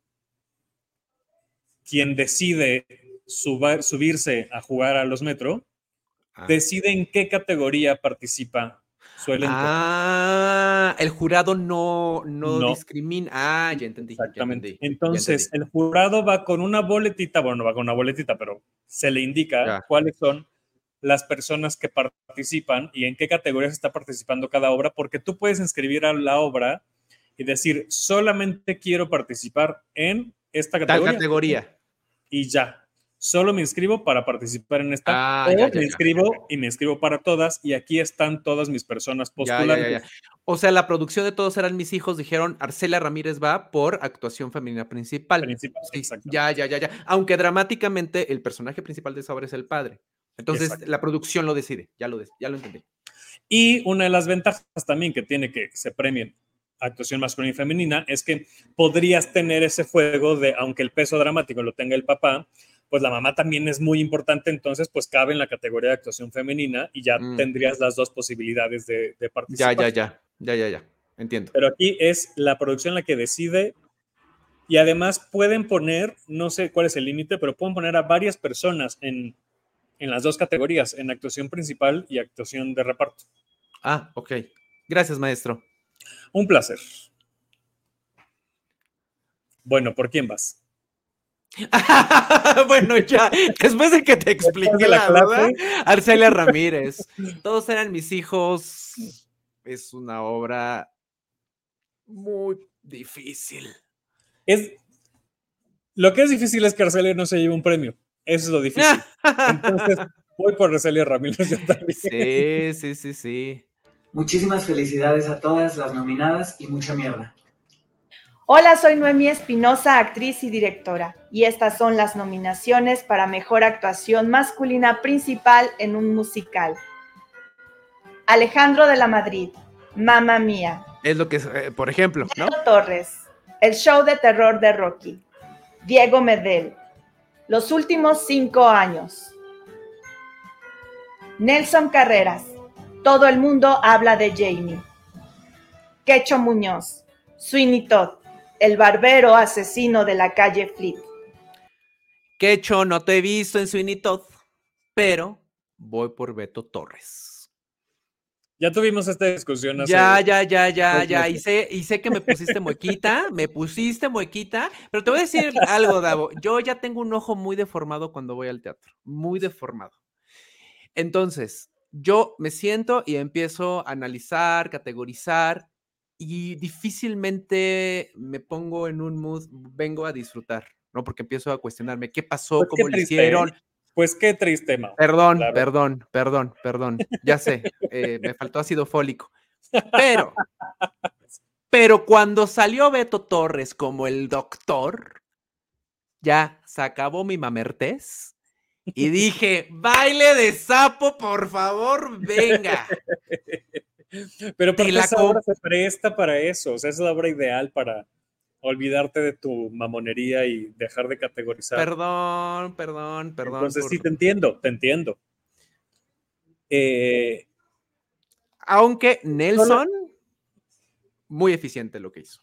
quien decide suba, subirse a jugar a los metros, Ah. decide en qué categoría participa su elenco. Ah, el jurado no, no, no. discrimina. Ah, ya entendí. Exactamente. Ya entendí, Entonces, ya entendí. el jurado va con una boletita, bueno, no va con una boletita, pero se le indica ya. cuáles son las personas que participan y en qué categorías está participando cada obra, porque tú puedes inscribir a la obra y decir, solamente quiero participar en esta categoría. Tal categoría. Y ya. Solo me inscribo para participar en esta, ah, o ya, ya, me ya, inscribo ya. y me inscribo para todas, y aquí están todas mis personas postulantes. Ya, ya, ya, ya. O sea, la producción de Todos eran mis hijos, dijeron, Arcelia Ramírez va por actuación femenina principal. Principal, sí, exacto. Ya, ya, ya, ya. Aunque dramáticamente el personaje principal de esa obra es el padre. Entonces, exacto. La producción lo decide, ya lo, ya lo entendí. Y una de las ventajas también que tiene que se premien actuación masculina y femenina es que podrías tener ese juego de, aunque el peso dramático lo tenga el papá, pues la mamá también es muy importante, entonces pues cabe en la categoría de actuación femenina y ya mm. tendrías las dos posibilidades de, de participar. Ya, ya, ya, ya, ya, ya, entiendo. Pero aquí es la producción la que decide y además pueden poner, no sé cuál es el límite, pero pueden poner a varias personas en, en las dos categorías, en actuación principal y actuación de reparto. Ah, ok. Gracias, maestro. Un placer. Bueno, ¿por quién vas? Bueno, ya, después de que te expliqué de la, la duda, Arcelia Ramírez. Todos eran mis hijos. Es una obra muy difícil. Es, lo que es difícil es que Arcelia no se lleve un premio. Eso es lo difícil. Entonces, voy por Arcelia Ramírez yo también. Sí, sí, sí, sí. Muchísimas felicidades a todas las nominadas y mucha mierda. Hola, soy Noemí Espinosa, actriz y directora, y estas son las nominaciones para Mejor Actuación Masculina Principal en un Musical. Alejandro de la Madrid, Mamma Mía. Es lo que, eh, por ejemplo, ¿no? Diego Torres, El show de terror de Rocky. Diego Medel. Los últimos cinco años. Nelson Carreras. Todo el mundo habla de Jamie. Quecho Muñoz. Sweeney Todd. El barbero asesino de la calle Fleet. Quecho, no te he visto en Sweeney Todd, pero voy por Beto Torres. Ya tuvimos esta discusión hace... Ya, ya, ya, ya, ya. Y sé, y sé que me pusiste muequita, me pusiste muequita, pero te voy a decir algo, Davo. Yo ya tengo un ojo muy deformado cuando voy al teatro. Muy deformado. Entonces, yo me siento y empiezo a analizar, categorizar, y difícilmente me pongo en un mood, vengo a disfrutar, ¿no? Porque empiezo a cuestionarme qué pasó, pues cómo qué lo triste, hicieron. ¿eh? Pues qué triste, Mau. Perdón, Claro. perdón, perdón, perdón. Ya sé, eh, me faltó ácido fólico. Pero, pero cuando salió Beto Torres como el doctor, ya se acabó mi mamertés y dije, baile de sapo, por favor, venga. Pero porque la esa com- obra se presta para eso, o sea, es la obra ideal para olvidarte de tu mamonería y dejar de categorizar. Perdón, perdón, perdón. Entonces por- sí, te entiendo, te entiendo. Eh, Aunque Nelson, muy eficiente lo que hizo.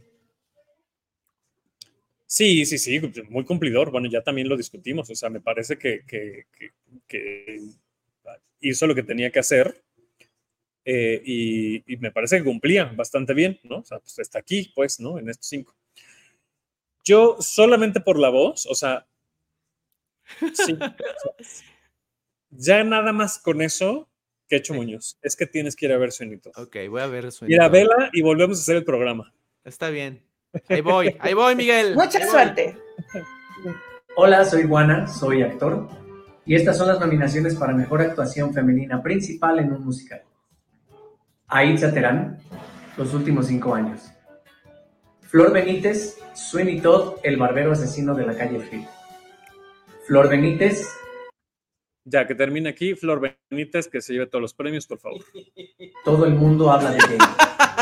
sí, sí, sí, muy cumplidor. Bueno, ya también lo discutimos, o sea, me parece que, que, que, que hizo lo que tenía que hacer. Eh, y, y me parece que cumplía bastante bien, ¿no? O sea, pues está aquí, pues, ¿no? En estos cinco. Yo solamente por la voz, o sea, sí. O sea, ya nada más con eso, Quecho sí. Muñoz. Es que tienes que ir a ver Sweeney Todd. Ok, voy a ver Sweeney Ir a Todd. vela y volvemos a hacer el programa. Está bien. Ahí voy, ahí voy, Miguel. Mucha ahí suerte. Voy. Hola, soy Juana, soy actor. Y estas son las nominaciones para Mejor Actuación Femenina Principal en un Musical. Aitza Terán, Los últimos cinco años. Flor Benítez, Sweeney Todd, el barbero asesino de la calle Fleet. Flor Benítez. Ya, que termine aquí. Flor Benítez, que se lleve todos los premios, por favor. Todo el mundo habla de ella.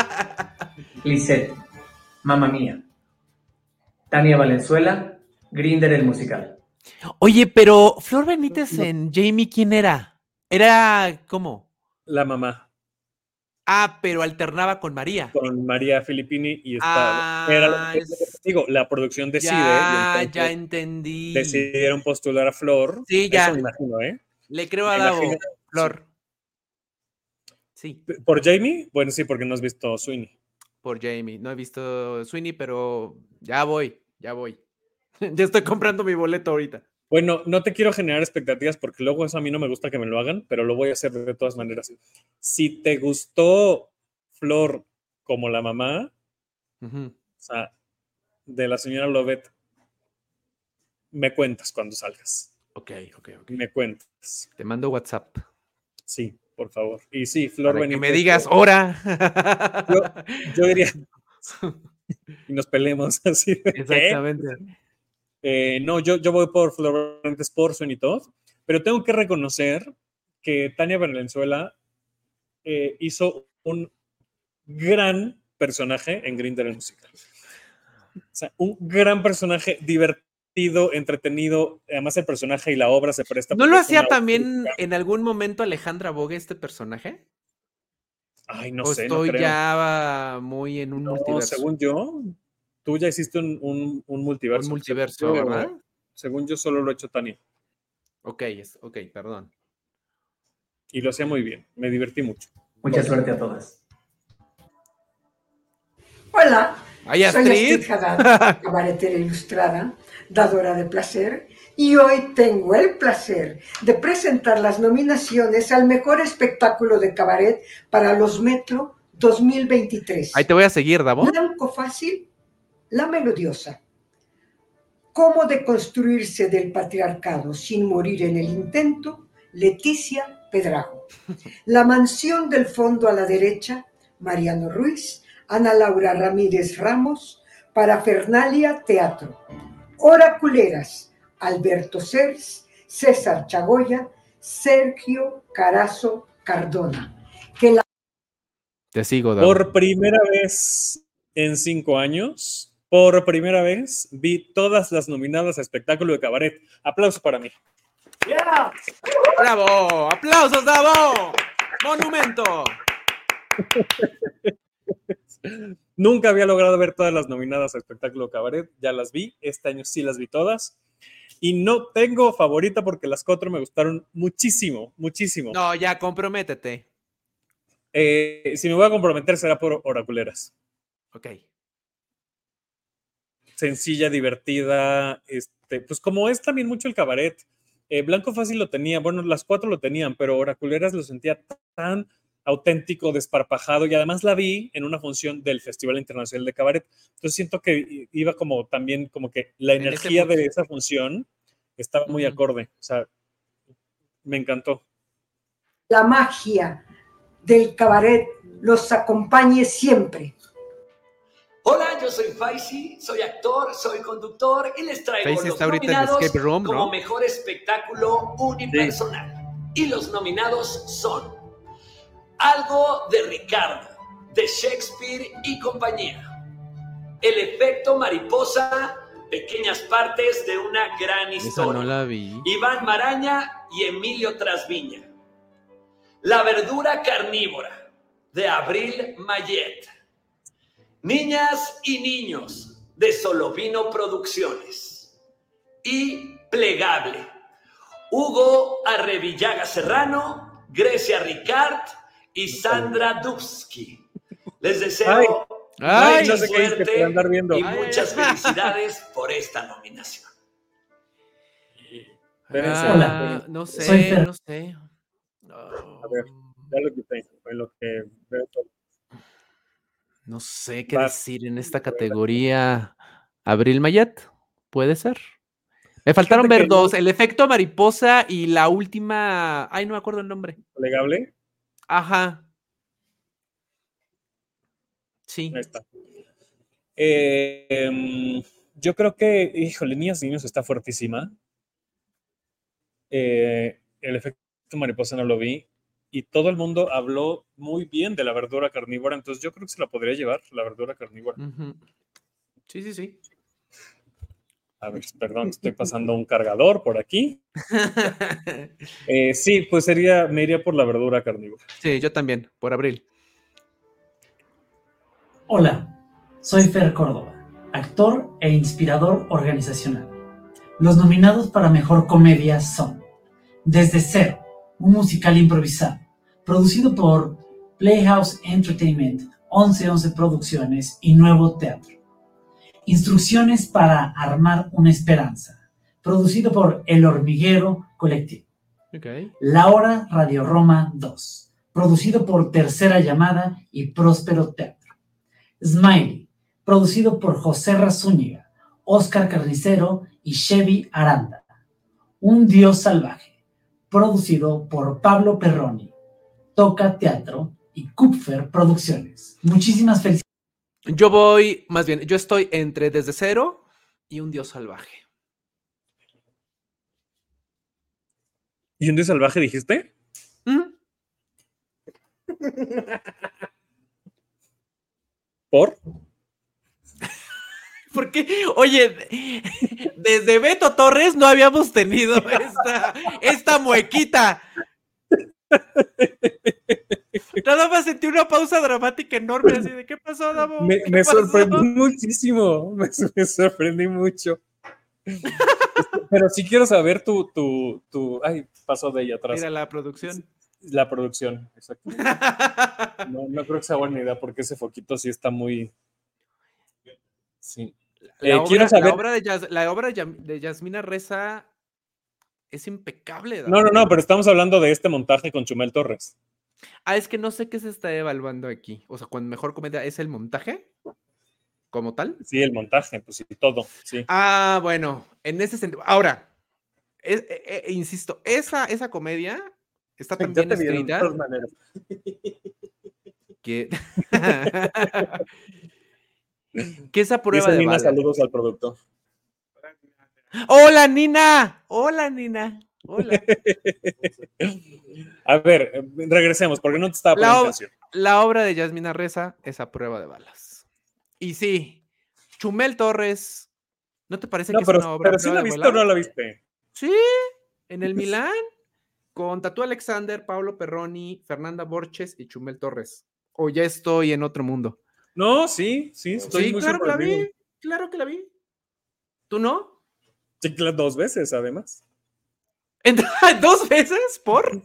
Lisette, Mamma Mía. Tania Valenzuela, Grinder el musical. Oye, pero Flor Benítez en Jamie, ¿quién era? Era, ¿cómo? La mamá. Ah, pero alternaba con María. Con María Filippini y está. Ah, era, es, digo, la producción decide. Ya, y ya entendí. Decidieron postular a Flor. Sí, ya. Eso me imagino, ¿eh? Le creo a me Davo, imagino, Flor. Sí. ¿Por Jamie? Bueno, sí, porque no has visto Sweeney. Por Jamie. No he visto Sweeney, pero ya voy, ya voy. Ya estoy comprando mi boleto ahorita. Bueno, no te quiero generar expectativas porque luego eso a mí no me gusta que me lo hagan, pero lo voy a hacer de todas maneras. Si te gustó Flor como la mamá, uh-huh. o sea, de la señora Lovett, me cuentas cuando salgas. Ok, ok, ok. Me cuentas. Te mando WhatsApp. Sí, por favor. Y sí, Flor Para Benítez. Que me digas hora. Yo, yo diría... y nos peleemos así. Exactamente. Eh, no, yo, yo voy por Flor Benítez, por Sweeney Todd, pero tengo que reconocer que Tania Valenzuela eh, hizo un gran personaje en Grinder el musical. O sea, un gran personaje divertido, entretenido. Además, el personaje y la obra se presta. ¿No lo hacía también en algún momento Alejandra Bogue este personaje? Ay, no ¿O sé, estoy no creo. ya muy en un no, multiverso? Según yo, tú ya hiciste un, un, un multiverso. Un multiverso, según ¿verdad? Yo, según yo, solo lo he hecho Tania. Ok, ok, perdón. Y lo hacía muy bien. Me divertí mucho. Mucha okay. suerte a todas. Hola, ¿Hay soy Astrid Haddad, cabaretera ilustrada, dadora de placer, y hoy tengo el placer de presentar las nominaciones al mejor espectáculo de cabaret para los Metro dos mil veintitrés. Ahí te voy a seguir, Davo. Blanco Fácil, La Melodiosa. Cómo deconstruirse del patriarcado sin morir en el intento, Leticia Pedrajo. La Mansión del Fondo a la derecha, Mariano Ruiz, Ana Laura Ramírez Ramos, Parafernalia Teatro. Oraculeras, Alberto Cers, César Chagoya, Sergio Carazo Cardona. Que la... Te sigo, Davo. Por primera vez en cinco años, por primera vez vi todas las nominadas a espectáculo de cabaret. Aplauso para mí. Yeah. ¡Bravo! ¡Aplausos, Davo! ¡Monumento! Nunca había logrado ver todas las nominadas a espectáculo cabaret, ya las vi, este año sí las vi todas, y no tengo favorita porque las cuatro me gustaron muchísimo, muchísimo. No, ya, comprométete. Eh, si me voy a comprometer será por Oraculeras. Ok. Sencilla, divertida, este, pues como es también mucho el cabaret, eh, Blanco Fácil lo tenía, bueno, las cuatro lo tenían, pero Oraculeras lo sentía tan auténtico, desparpajado, y además la vi en una función del Festival Internacional de Cabaret, entonces siento que iba como también, como que la energía de esa función estaba muy uh-huh. acorde, o sea, me encantó. La magia del cabaret los acompañe siempre. Hola, yo soy Faisy, soy actor, soy conductor y les traigo Faisy los está ahorita nominados en Escape Room, ¿no? como mejor espectáculo unipersonal. Sí. Y los nominados son Algo de Ricardo, de Shakespeare y compañía. El efecto mariposa, pequeñas partes de una gran historia. Esa no la vi. Iván Maraña y Emilio Trasviña. La verdura carnívora, de Abril Mayet. Niñas y niños, de Solovino Producciones. Y Plegable, Hugo Arrevillaga Serrano, Grecia Ricard y Sandra Dubsky. Les deseo ay, mucha no sé suerte qué andar viendo. y muchas felicidades por esta nominación. Ah, Hola, no sé, soy no sé. Oh. A ver, ya lo quité, fue lo que veo todo. No sé qué Vas. decir en esta categoría. Abril Mayet, puede ser. Me faltaron ver dos, no. El efecto mariposa y la última, ay, no me acuerdo el nombre. ¿Plegable? Ajá. Sí. Ahí está. Eh, um, yo creo que, híjole, Niñas y Niños está fuertísima. Eh, el efecto mariposa no lo vi. Y todo el mundo habló muy bien de la verdura carnívora, entonces yo creo que se la podría llevar, la verdura carnívora. Uh-huh. Sí, sí, sí. A ver, perdón, estoy pasando un cargador por aquí. eh, sí, pues sería, me iría por la verdura carnívora. Sí, yo también, por Abril. Hola, soy Fer Córdoba, actor e inspirador organizacional. Los nominados para Mejor Comedia son Desde Cero, un musical improvisado, producido por Playhouse Entertainment, once once Producciones y Nuevo Teatro. Instrucciones para armar una esperanza, producido por El Hormiguero Colectivo. Okay. La Hora Radio Roma dos, producido por Tercera Llamada y Próspero Teatro. Smiley, producido por José Razúñiga, Óscar Carnicero y Chevy Aranda. Un Dios Salvaje, producido por Pablo Perroni, Toca Teatro y Kupfer Producciones. Muchísimas felicidades. Yo voy, más bien, yo estoy entre Desde Cero y Un Dios Salvaje. ¿Y Un Dios Salvaje dijiste? ¿Mm? ¿Por? Porque, oye, desde Beto Torres no habíamos tenido esta, esta muequita. Nada más sentí una pausa dramática enorme, así de ¿qué pasó, Davo? Me, ¿Qué me pasó? sorprendí muchísimo, me, me sorprendí mucho. Pero sí quiero saber tu, tu, tu, ay, pasó de ahí atrás. Mira la producción. La producción, exacto. No, no creo que sea buena idea porque ese foquito sí está muy... Sí. La, eh, obra, quiero saber... la obra de, Yas, la obra de Yasmina Reza es impecable. No, no, no, pero estamos hablando de este montaje con Chumel Torres. Ah, es que no sé qué se está evaluando aquí. O sea, cuando mejor comedia es el montaje, como tal. Sí, el montaje, pues sí, todo, sí. Ah, bueno, en ese sentido. Ahora, es, eh, eh, insisto, esa, esa comedia está tan bien escrita que... que esa prueba de balas. Saludos al productor. ¡Hola, Nina! ¡Hola, Nina! Hola. A ver, regresemos, porque no te estaba poniendo la, canción. La obra de Yasmina Reza es A Prueba de Balas. Y sí, Chumel Torres, ¿no te parece No, que pero, es una obra pero sí prueba la de viste o vuelar? no la viste. Sí, en el Milán, con Tatú Alexander, Pablo Perroni, Fernanda Borges y Chumel Torres. O ya estoy en otro mundo. No, sí, sí, estoy Sí, muy claro que la sorprendido. vi, claro que la vi. ¿Tú no? Sí, claro, dos veces, además. ¿Dos veces? ¿Por?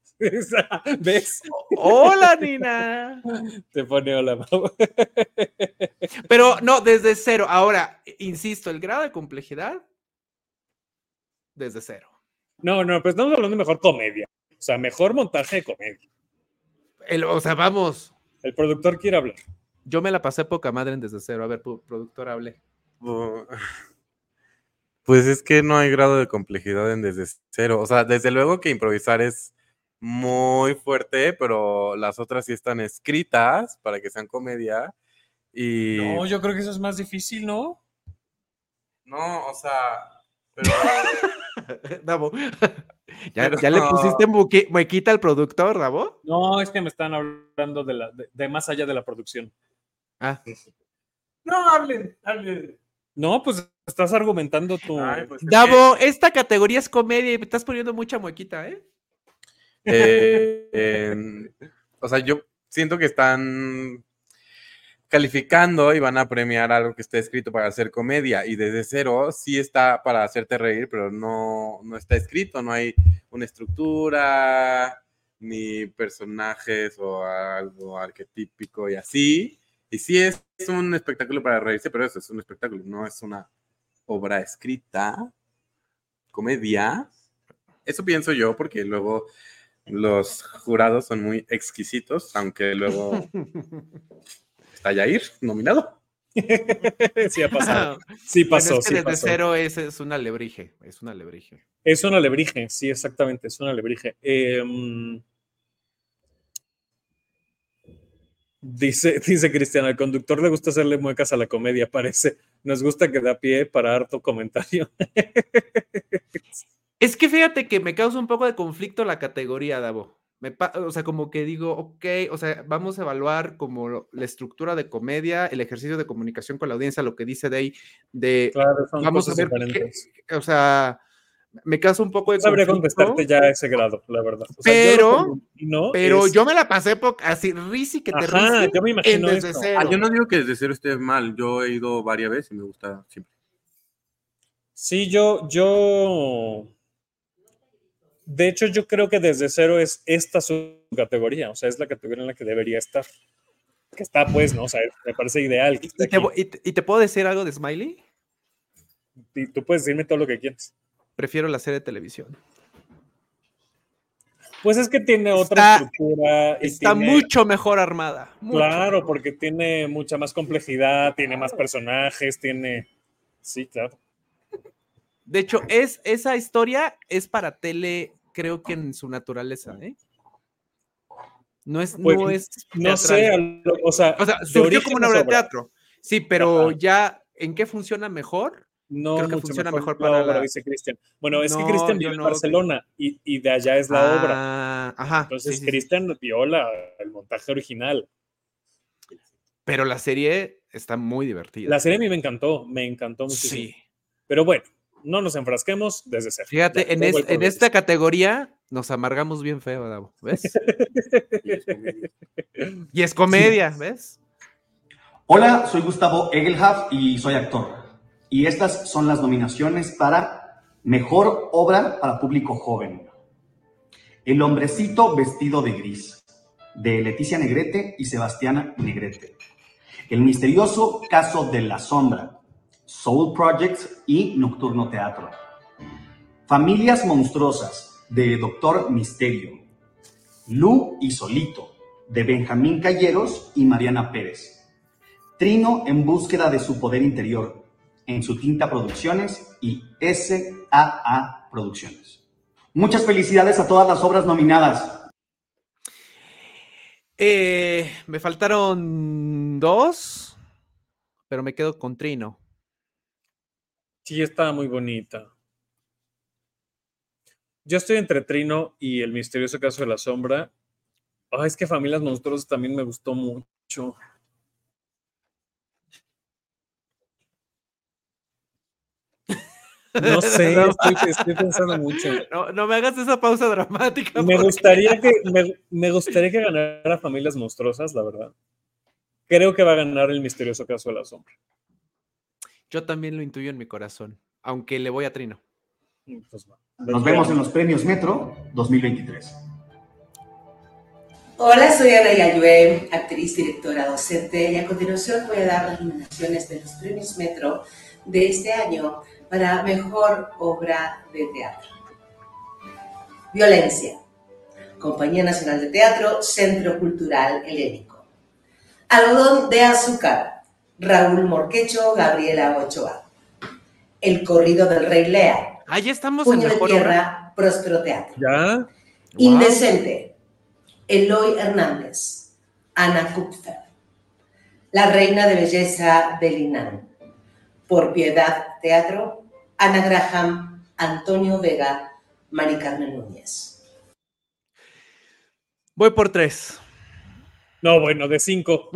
¿Ves? Hola, Nina. Te pone hola, Mau. Pero no, desde cero. Ahora, insisto, el grado de complejidad, desde cero. No, no, pues estamos hablando de mejor comedia. O sea, mejor montaje de comedia. El, o sea, vamos. El productor quiere hablar. Yo me la pasé poca madre en desde cero. A ver, productor, hable. Oh, pues es que no hay grado de complejidad en desde cero. O sea, desde luego que improvisar es muy fuerte, pero las otras sí están escritas para que sean comedia. Y No, yo creo que eso es más difícil, ¿no? no, o sea, pero Davo. ¿Ya, Pero- ya le pusiste muque- muequita al productor, Davo? No, es que me están hablando de, la, de, de más allá de la producción. Ah. no, hablen, hablen. No, pues estás argumentando tu... Ay, pues es Davo, esta categoría es comedia y me estás poniendo mucha muequita, ¿eh? Eh, en- o sea, yo siento que están calificando y van a premiar algo que esté escrito para hacer comedia, y desde cero sí está para hacerte reír, pero no, no está escrito, no hay una estructura, ni personajes o algo arquetípico y así, y sí es un espectáculo para reírse, pero eso es un espectáculo, no es una obra escrita, comedia. Eso pienso yo, porque luego los jurados son muy exquisitos, aunque luego está Yair nominado. Sí ha pasado. Sí pasó, Bueno, es que sí desde pasó. cero es, es una alebrije, es una alebrije. Es un alebrije, sí, exactamente, es un alebrije. Eh, dice, dice Cristian, al conductor le gusta hacerle muecas a la comedia, parece. Nos gusta que da pie para harto comentario. Es que fíjate que me causa un poco de conflicto la categoría, Davo. Me pa- o sea, como que digo, ok, o sea, vamos a evaluar como lo- la estructura de comedia, el ejercicio de comunicación con la audiencia, lo que dice Day, de Claro, son vamos a cosas ver diferentes. qué- o sea, me causa un poco de No sabría conflicto, contestarte ya a ese grado, la verdad. O sea, yo pero, lo que me imagino pero es- yo me la pasé po- así, risi que te Ajá, risi, yo me imagino en desde eso. cero. Ah, yo no digo que desde cero esté mal, yo he ido varias veces y me gusta siempre. Sí, yo, yo. De hecho, yo creo que desde cero es esta su categoría. O sea, es la categoría en la que debería estar. Que está, pues, ¿no? O sea, me parece ideal que esté ¿Y te, aquí. vo- y te- y te puedo decir algo de Smiley? Y tú puedes decirme todo lo que quieras. Prefiero la serie de televisión. Pues es que tiene otra Está- estructura. y Está tiene- mucho mejor armada. mucho Claro, mejor. porque tiene mucha más complejidad, tiene más personajes, tiene. Sí, claro. De hecho, es, esa historia es para tele, creo que en su naturaleza, ¿eh? No es, Pues, no es no sé, teatral. a lo- o sea, O sea, de surgió origen como una es obra de obra. teatro. Sí, pero Ajá. ya, ¿en qué funciona mejor? No, Creo que mucho funciona mejor, la para obra, la... dice Cristian. Bueno, es que No, Cristian yo vive en no, Barcelona y, y de allá es la obra. Ah, ajá. Entonces, sí, sí, sí. Cristian viola el montaje original. Pero la serie está muy divertida. La serie a mí me encantó, me encantó muchísimo. Sí. Pero bueno, no nos enfrasquemos desde cero. Fíjate, Ya, en, luego es- hay en problemas. esta categoría nos amargamos bien feo, Davo, ¿ves? Y es comedia, ¿ves? Hola, soy Gustavo Egelhaf y soy actor. Y estas son las nominaciones para Mejor Obra para Público Joven. El hombrecito vestido de gris, de Leticia Negrete y Sebastián Negrete. El misterioso caso de la sombra, Soul Projects y Nocturno Teatro. Familias monstruosas, de Doctor Misterio. Lu y Solito, de Benjamín Calleros y Mariana Pérez. Trino en búsqueda de su poder interior, en Su Tinta Producciones y S A A Producciones. Muchas felicidades a todas las obras nominadas. Eh, me faltaron dos, pero me quedo con Trino. Sí, está muy bonita. Yo estoy entre Trino y El misterioso caso de la sombra. Ay, es que Familias Monstruosas también me gustó mucho. No sé, estoy, estoy pensando mucho. No, no me hagas esa pausa dramática. Me gustaría que, me, me gustaría que ganara Familias Monstruosas, la verdad. Creo que va a ganar El Misterioso Caso de la Sombra. Yo también lo intuyo en mi corazón, aunque le voy a Trino. Pues va. Nos vemos en los premios Metro dos mil veintitrés. Hola, soy Ana Yayue, actriz, directora, docente, y a continuación voy a dar las nominaciones de los premios Metro de este año para Mejor Obra de Teatro. Violencia, Compañía Nacional de Teatro, Centro Cultural Helénico. Algodón de Azúcar, Raúl Morquecho, Gabriela Ochoa. El Corrido del Rey Lear. Ah, ya estamos Puño en de Mejor Tierra, Obra. Próspero Teatro. ¿Ya? Wow. Indecente, Eloy Hernández, Ana Kupfer. La Reina de Belleza de Linan. Por Piedad Teatro, Ana Graham, Antonio Vega, Mari Carmen Núñez. Voy por tres. No, bueno, de cinco.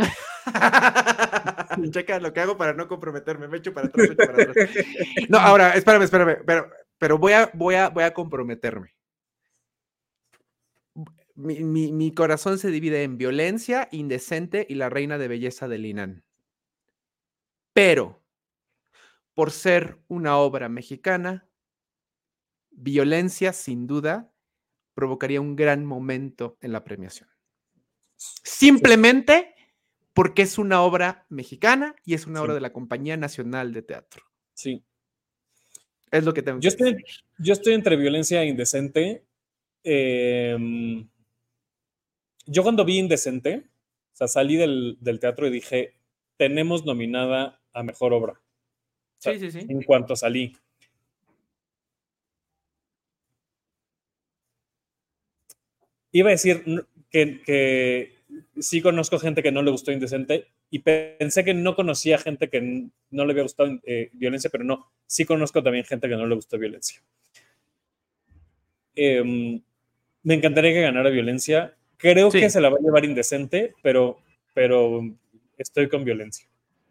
Checa lo que hago para no comprometerme. Me echo para atrás, me echo para atrás. No, ahora, espérame, espérame. Pero, pero voy, a, voy, a, voy a comprometerme. Mi, mi, mi corazón se divide en Violencia, Indecente y La Reina de Belleza de Linan. Pero, por ser una obra mexicana, Violencia, sin duda, provocaría un gran momento en la premiación. Simplemente porque es una obra mexicana y es una Sí. obra de la Compañía Nacional de Teatro. Sí. Es lo que tengo Yo que estoy, decir. yo estoy entre Violencia e Indecente. Eh, yo cuando vi Indecente, o sea, salí del, del teatro y dije, tenemos nominada a Mejor Obra. O sea, Sí, sí, sí. En cuanto salí. Iba a decir que, que sí conozco gente que no le gustó Indecente y pensé que no conocía gente que no le había gustado eh, Violencia, pero no, sí conozco también gente que no le gustó Violencia. Eh, me encantaría que ganara Violencia. Creo Sí. que se la va a llevar Indecente, pero, pero estoy con Violencia.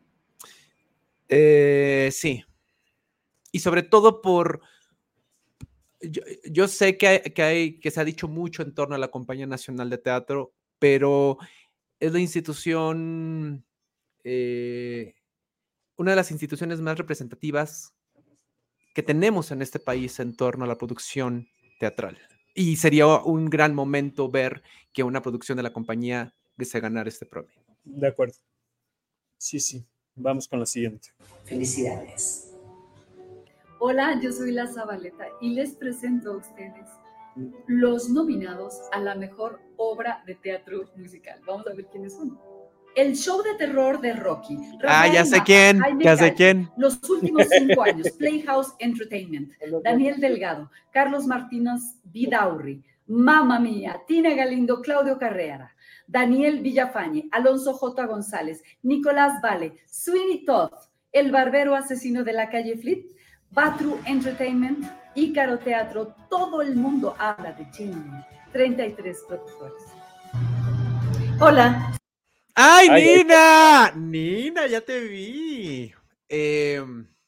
Eh, sí. Y sobre todo por... Yo, yo sé que, hay, que, hay, que se ha dicho mucho en torno a la Compañía Nacional de Teatro, pero es la institución, eh, una de las instituciones más representativas que tenemos en este país en torno a la producción teatral. Y sería un gran momento ver que una producción de la compañía se ganara este premio. De acuerdo. Sí, sí. Vamos con la siguiente. Felicidades. Hola, yo soy La Zabaleta y les presento a ustedes los nominados a la mejor obra de teatro musical. Vamos a ver quiénes son. El show de terror de Rocky. Ah, Rafael ya sé Mata, quién, Jaime ya sé Calle, quién. Los últimos cinco años, Playhouse Entertainment, Daniel Delgado, Carlos Martínez Vidaurri, Mamma Mía, Tina Galindo, Claudio Carrera, Daniel Villafañe, Alonso J. González, Nicolás Vale, Sweeney Todd, El Barbero Asesino de la Calle Fleet, Batru Entertainment, Ícaro Teatro, todo el mundo habla de Chimney, treinta y tres productores. Hola. ¡Ay, Ay, Nina! Nina, ya te vi. Eh,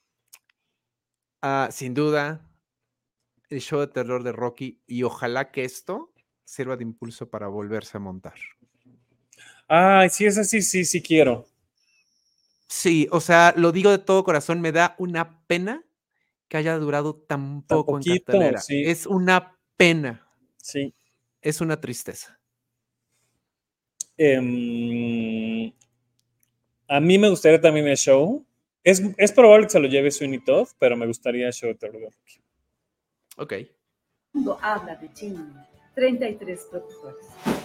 uh, sin duda, el show de terror de Rocky, y ojalá que esto sirva de impulso para volverse a montar. Ay, sí, es así, sí, sí quiero. Sí, o sea, lo digo de todo corazón, me da una pena que haya durado tan poco en poquito, cartelera. sí. Es una pena. Sí. Es una tristeza. Eh, a mí me gustaría también el show. Es, es probable que se lo lleve Sweeney Todd, pero me gustaría el show de terror de Rocky. Ok. El mundo habla de Chimney, treinta y tres productores.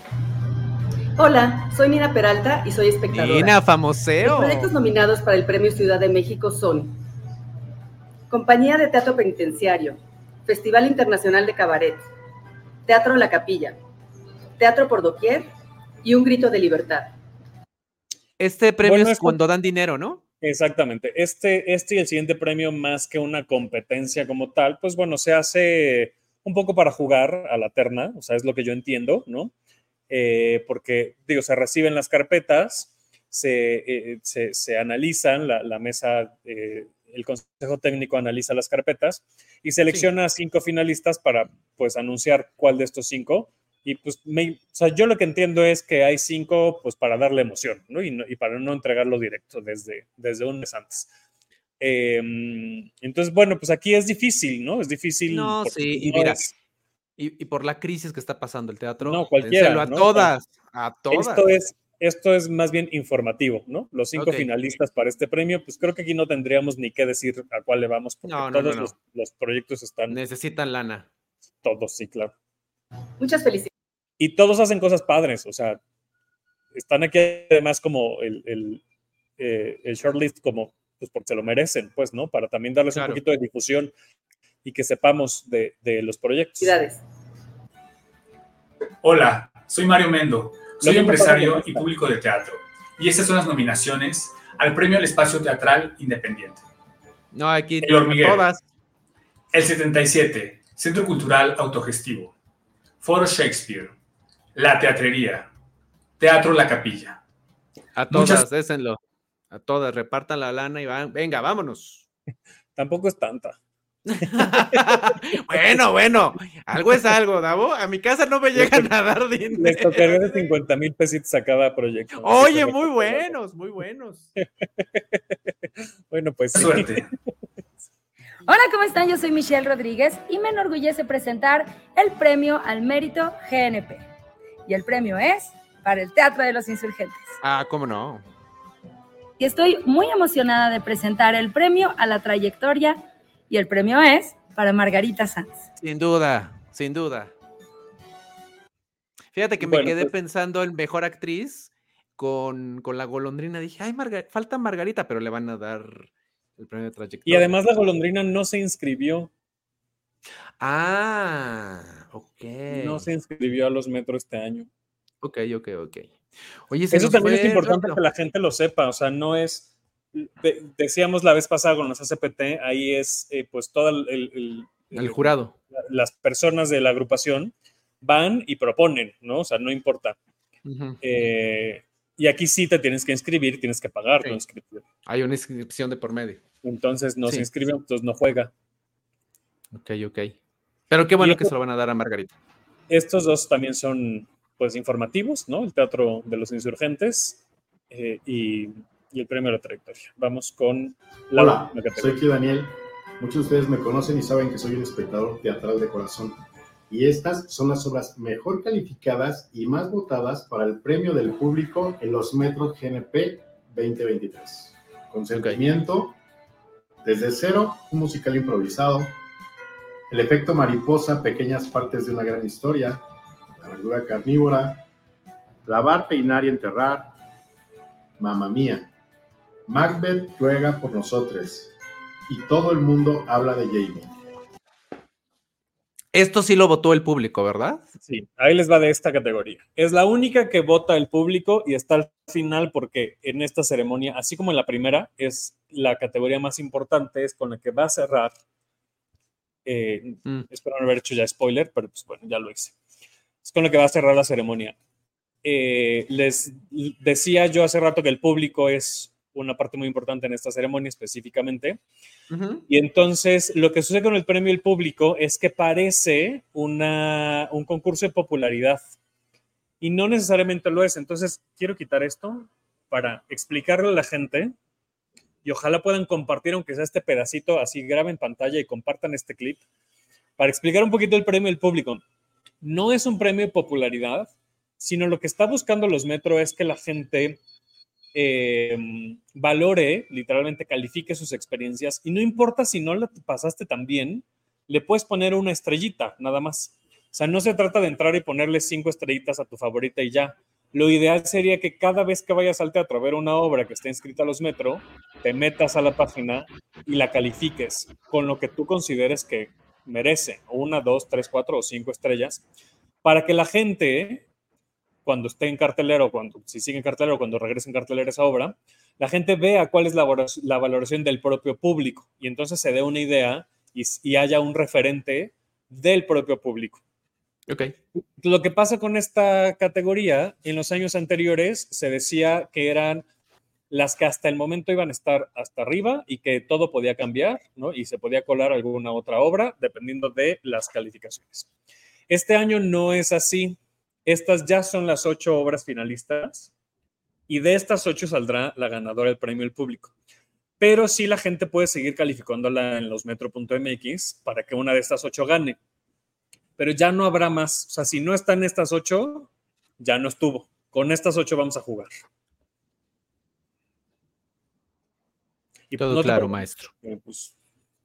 Hola, soy Nina Peralta y soy espectadora. Nina, famoseo. Los proyectos nominados para el Premio Ciudad de México son Compañía de Teatro Penitenciario, Festival Internacional de Cabaret, Teatro La Capilla, Teatro por Doquier y Un Grito de Libertad. Este premio Bueno, es es cuando dan dinero, ¿no? Exactamente. Este, este y el siguiente premio, más que una competencia como tal, pues bueno, se hace un poco para jugar a la terna, o sea, es lo que yo entiendo, ¿no? Eh, porque, digo, se reciben las carpetas, se, eh, se, se analizan, la, la mesa eh, el consejo técnico analiza las carpetas y selecciona sí. cinco finalistas para, pues, anunciar cuál de estos cinco. Y, pues, me, o sea, yo lo que entiendo es que hay cinco, pues, para darle emoción, ¿no? Y, no, y para no entregarlo directo desde, desde un mes antes. Eh, entonces, bueno, pues aquí es difícil, ¿no? Es difícil. No, sí, y no mira, es, y, y por la crisis que está pasando el teatro, no, cualquiera, a ¿no? todas, a todas. Esto es, esto es más bien informativo, ¿no? Los cinco okay. finalistas para este premio, pues creo que aquí no tendríamos ni que decir a cuál le vamos, porque no, no, todos no, no. Los, los proyectos están... Necesitan lana. Todos, sí, claro. Muchas felicidades. Y todos hacen cosas padres, o sea, están aquí además como el, el, eh, el shortlist como, pues porque se lo merecen, pues, ¿no? Para también darles claro. un poquito de difusión y que sepamos de, de los proyectos. Felicidades. Hola, soy Mario Mendo, soy empresario y público de teatro, y estas son las nominaciones al Premio al Espacio Teatral Independiente. No, aquí El Hormiguero, todas. El setenta y siete, Centro Cultural Autogestivo, Foro Shakespeare, La Teatrería, Teatro La Capilla. A todas, Muchas... désenlo. A todas, repartan la lana y van, venga, vámonos. Tampoco es tanta. bueno, bueno, algo es algo, Davo. A mi casa no me llegan a dar dinero. Les tocaría de cincuenta mil pesitos a cada proyecto. Oye, muy buenos, muy buenos. Bueno, pues sí. Suerte. Hola, ¿cómo están? Yo soy Michelle Rodríguez y me enorgullece presentar el premio al mérito G N P. Y el premio es para el Teatro de los Insurgentes. Ah, ¿cómo no? Y estoy muy emocionada de presentar el premio a la trayectoria y el premio es para Margarita Sanz. Sin duda, sin duda. Fíjate que me bueno, quedé pues... pensando en mejor actriz con, con La Golondrina. Dije, ay, Marga- falta Margarita, pero le van a dar el premio de trayectoria. Y además La Golondrina no se inscribió. Ah, ok. No se inscribió a los metros este año. Ok, ok, ok. Oye, eso también es importante rápido. Que la gente lo sepa, o sea, no es... De, decíamos la vez pasada con los A C P T, ahí es eh, pues todo el, el, el, el jurado. Las personas de la agrupación van y proponen, ¿no? O sea, no importa. Uh-huh. Eh, y aquí sí te tienes que inscribir, tienes que pagar sí. tu inscripción. Hay una inscripción de por medio. Entonces no sí. se inscribe, entonces no juega. Ok, ok. Pero qué bueno esto, que se lo van a dar a Margarita. Estos dos también son, pues, informativos, ¿no? El Teatro de los Insurgentes eh, y... y el premio a la trayectoria. Vamos con la Hola, soy aquí Daniel. Muchos de ustedes me conocen y saben que soy un espectador teatral de corazón. Y estas son las obras mejor calificadas y más votadas para el premio del público en los Metros G N P veinte veintitrés. Consentimiento, Desde Cero, un musical improvisado, El efecto mariposa, pequeñas partes de una gran historia, La verdura carnívora, Lavar, peinar y enterrar, Mamma Mía, Macbeth ruega por nosotros y todo el mundo habla de Jamie. Esto sí lo votó el público, ¿verdad? Sí, ahí les va de esta categoría. Es la única que vota el público y está al final porque en esta ceremonia, así como en la primera, es la categoría más importante, es con la que va a cerrar. Eh, mm. Espero no haber hecho ya spoiler, pero pues bueno, ya lo hice. Es con la que va a cerrar la ceremonia. Eh, les decía yo hace rato que el público es una parte muy importante en esta ceremonia específicamente. Uh-huh. Y entonces lo que sucede con el premio del público es que parece una, un concurso de popularidad y no necesariamente lo es. Entonces quiero quitar esto para explicarle a la gente y ojalá puedan compartir, aunque sea este pedacito, así graben pantalla y compartan este clip para explicar un poquito el premio del público. No es un premio de popularidad, sino lo que está buscando los Metro es que la gente eh, valore, literalmente califique sus experiencias y no importa si no la pasaste tan bien, le puedes poner una estrellita, nada más. O sea, no se trata de entrar y ponerle cinco estrellitas a tu favorita y ya. Lo ideal sería que cada vez que vayas al teatro a ver una obra que esté inscrita a los Metro, te metas a la página y la califiques con lo que tú consideres que merece, una, dos, tres, cuatro o cinco estrellas, para que la gente... cuando esté en cartelera o cuando, si sigue en cartelera o cuando regrese en cartelera esa obra, la gente vea cuál es la, la valoración del propio público y entonces se dé una idea y, y haya un referente del propio público. Okay. Lo que pasa con esta categoría, en los años anteriores se decía que eran las que hasta el momento iban a estar hasta arriba y que todo podía cambiar, ¿no? Y se podía colar alguna otra obra dependiendo de las calificaciones. Este año no es así. Estas ya son las ocho obras finalistas y de estas ocho saldrá la ganadora del premio del público. Pero sí la gente puede seguir calificándola en los metro punto m x para que una de estas ocho gane. Pero ya no habrá más. O sea, si no están estas ocho, ya no estuvo. Con estas ocho vamos a jugar. Y todo no claro, te... maestro. Eh, pues...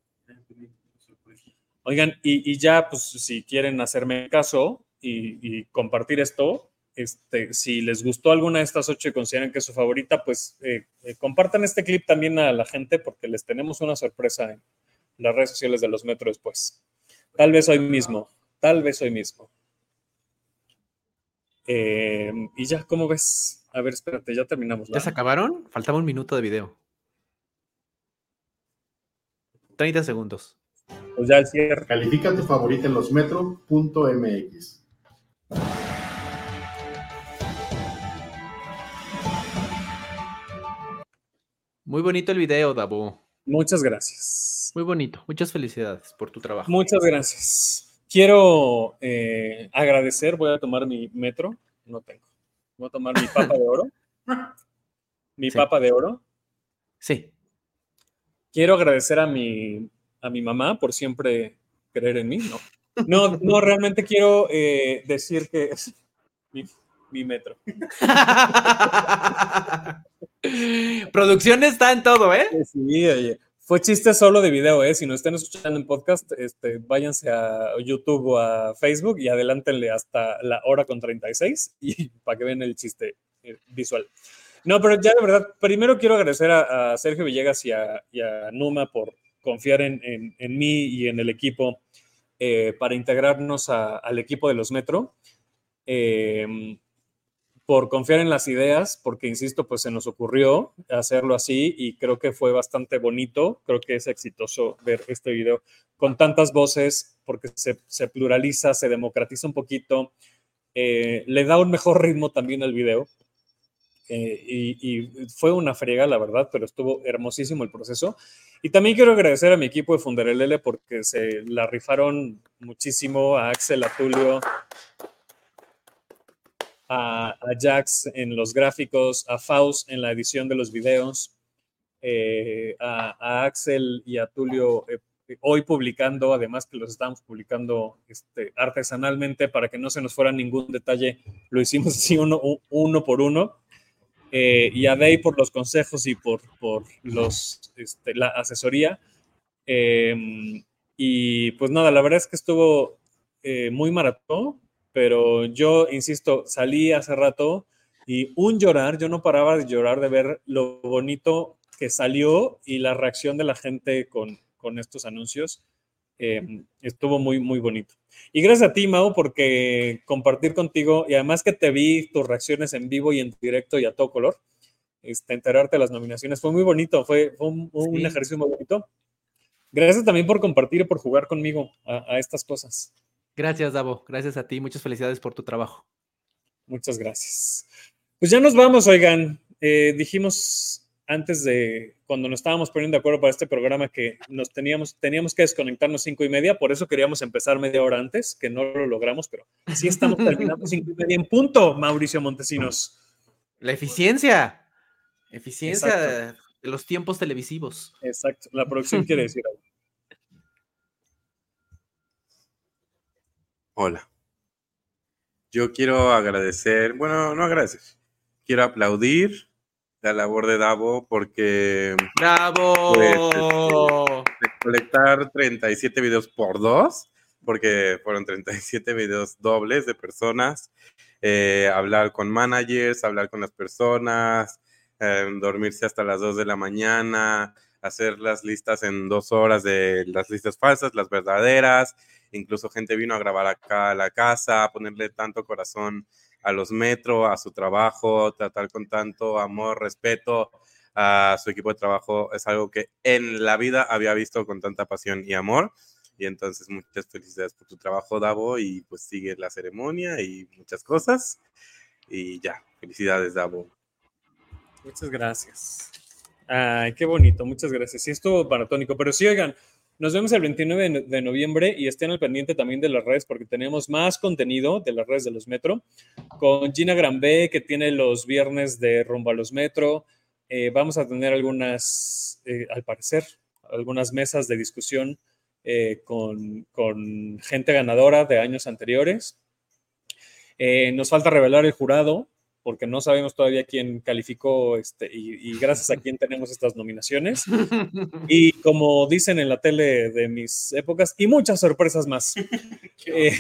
Oigan, y, y ya, pues, si quieren hacerme caso y, y compartir esto, este, si les gustó alguna de estas ocho y consideran que es su favorita, pues eh, eh, compartan este clip también a la gente porque les tenemos una sorpresa en las redes sociales de los Metro después. Tal vez hoy mismo, tal vez hoy mismo. Eh, y ya, ¿cómo ves? A ver, espérate, ya terminamos. ¿Ya se acabaron? Faltaba un minuto de video. treinta segundos. Pues ya el cierre. Califica tu favorita en los metro punto m x. Muy bonito el video, Davo. Muchas gracias. Muy bonito. Muchas felicidades por tu trabajo. Muchas gracias. Quiero eh, agradecer, voy a tomar mi metro, no tengo. Voy a tomar mi papa de oro. Mi Sí. papa de oro. Sí. Quiero agradecer a mi, a mi mamá por siempre creer en mí, ¿no? No, no realmente quiero eh, decir que es mi, mi metro. Producción está en todo, ¿eh? Sí, oye. Fue chiste solo de video, ¿eh? Si nos están escuchando en podcast, este, váyanse a YouTube o a Facebook y adelántenle hasta la hora con treinta y seis y para que vean el chiste eh, visual. No, pero ya de verdad, primero quiero agradecer a, a Sergio Villegas y a, y a Numa por confiar en, en, en mí y en el equipo eh, para integrarnos a, al equipo de los Metro. Eh, por confiar en las ideas, porque, insisto, pues se nos ocurrió hacerlo así y creo que fue bastante bonito, creo que es exitoso ver este video con tantas voces, porque se, se pluraliza, se democratiza un poquito, eh, le da un mejor ritmo también al video, eh, y, y fue una friega, la verdad, pero estuvo hermosísimo el proceso. Y también quiero agradecer a mi equipo de Funderelele porque se la rifaron muchísimo, a Axel, a Tulio, A, a Jax en los gráficos, a Faust en la edición de los videos, eh, a, a Axel y a Tulio eh, hoy publicando, además que los estamos publicando este, artesanalmente para que no se nos fuera ningún detalle, lo hicimos así uno, uno por uno, eh, y a Day por los consejos y por, por los, este, la asesoría. Eh, y pues nada, la verdad es que estuvo eh, muy maratón. Pero yo, insisto, salí hace rato y un llorar, yo no paraba de llorar de ver lo bonito que salió y la reacción de la gente con, con estos anuncios. Eh, estuvo muy, muy bonito. Y gracias a ti, Mau, porque compartir contigo, y además que te vi tus reacciones en vivo y en directo y a todo color, este, enterarte de las nominaciones, fue muy bonito, fue, fue un, un sí. ejercicio muy bonito. Gracias también por compartir y por jugar conmigo a, a estas cosas. Gracias, Davo. Gracias a ti. Muchas felicidades por tu trabajo. Muchas gracias. Pues ya nos vamos, oigan. Eh, dijimos antes de, cuando nos estábamos poniendo de acuerdo para este programa, que nos teníamos, teníamos que desconectarnos cinco y media, por eso queríamos empezar media hora antes, que no lo logramos, pero sí estamos terminando cinco y media en punto, Mauricio Montesinos. La eficiencia. Eficiencia Exacto. De los tiempos televisivos. Exacto. La producción quiere decir algo. Hola. Yo quiero agradecer, bueno, no agradecer, quiero aplaudir la labor de Davo porque... ¡Bravo! Pues, recolectar treinta y siete videos por dos, porque fueron treinta y siete videos dobles de personas, eh, hablar con managers, hablar con las personas, eh, dormirse hasta las dos de la mañana, hacer las listas en dos horas de las listas falsas, las verdaderas. Incluso gente vino a grabar acá a la casa, a ponerle tanto corazón a los Metro, a su trabajo, tratar con tanto amor, respeto a su equipo de trabajo. Es algo que en la vida había visto con tanta pasión y amor. Y entonces muchas felicidades por tu trabajo, Davo, y pues sigue la ceremonia y muchas cosas. Y ya, felicidades, Davo. Muchas gracias. Ay, qué bonito, muchas gracias. Sí, estuvo maratónico, pero sí, oigan, nos vemos el veintinueve de noviembre y estén al pendiente también de las redes porque tenemos más contenido de las redes de los Metro con Gina Granbé, que tiene los viernes de Rumbo a los Metro. Eh, vamos a tener algunas, eh, al parecer, algunas mesas de discusión eh, con, con gente ganadora de años anteriores. Eh, nos falta revelar el jurado, porque no sabemos todavía quién calificó este, y, y gracias a quién tenemos estas nominaciones. Y como dicen en la tele de mis épocas, y muchas sorpresas más. eh,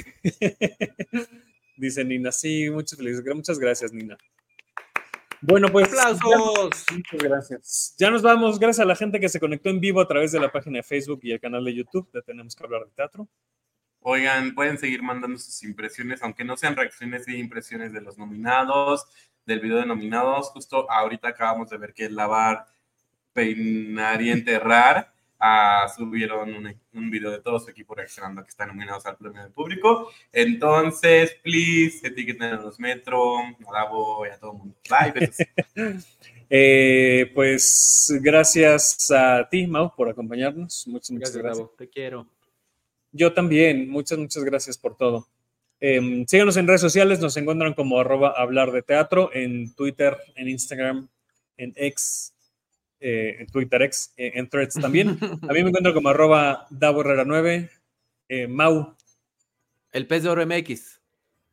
dice Nina, sí, muchas felicidades. Muchas gracias, Nina. Bueno, pues. ¡Aplausos! Ya, muchas gracias. Ya nos vamos. Gracias a la gente que se conectó en vivo a través de la página de Facebook y el canal de YouTube de Tenemos que Hablar de Teatro. Oigan, pueden seguir mandando sus impresiones, aunque no sean reacciones y impresiones de los nominados, del video de nominados. Justo ahorita acabamos de ver que Lavar, Peinar y Enterrar uh, subieron un, un video de todo su equipo reaccionando a que están nominados al premio del público. Entonces, please, etiqueten a los Metro, a Davo y a todo el mundo. Bye, besos. eh, pues gracias a ti, Mau, por acompañarnos. Muchas, muchas gracias. Davo, te quiero. Yo también, muchas, muchas gracias por todo. Eh, síganos en redes sociales, nos encuentran como arroba hablar de teatro, en Twitter, en Instagram, en X, eh, en Twitter X, eh, en Threads también. A mí me encuentran como arroba Davo Herrera nueve, eh, Mau. El pez de oro M X.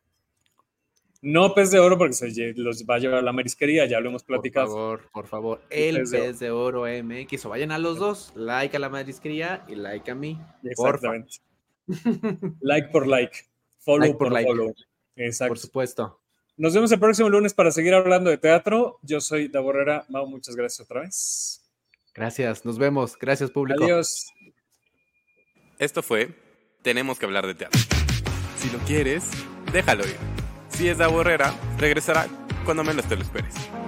No pez de oro porque se los va a llevar a la marisquería, ya lo hemos platicado. Por favor, por favor, el, el pez, pez de oro M X, o vayan a los dos, like a la marisquería y like a mí. Exactamente. Like por like, follow like por, por like. follow. Exacto. Por supuesto. Nos vemos el próximo lunes para seguir hablando de teatro. Yo soy Davo Herrera. Mau, muchas gracias otra vez. Gracias, nos vemos. Gracias, público. Adiós. Esto fue Tenemos que Hablar de Teatro. Si lo quieres, déjalo ir. Si es Davo Herrera, regresará cuando menos te lo esperes.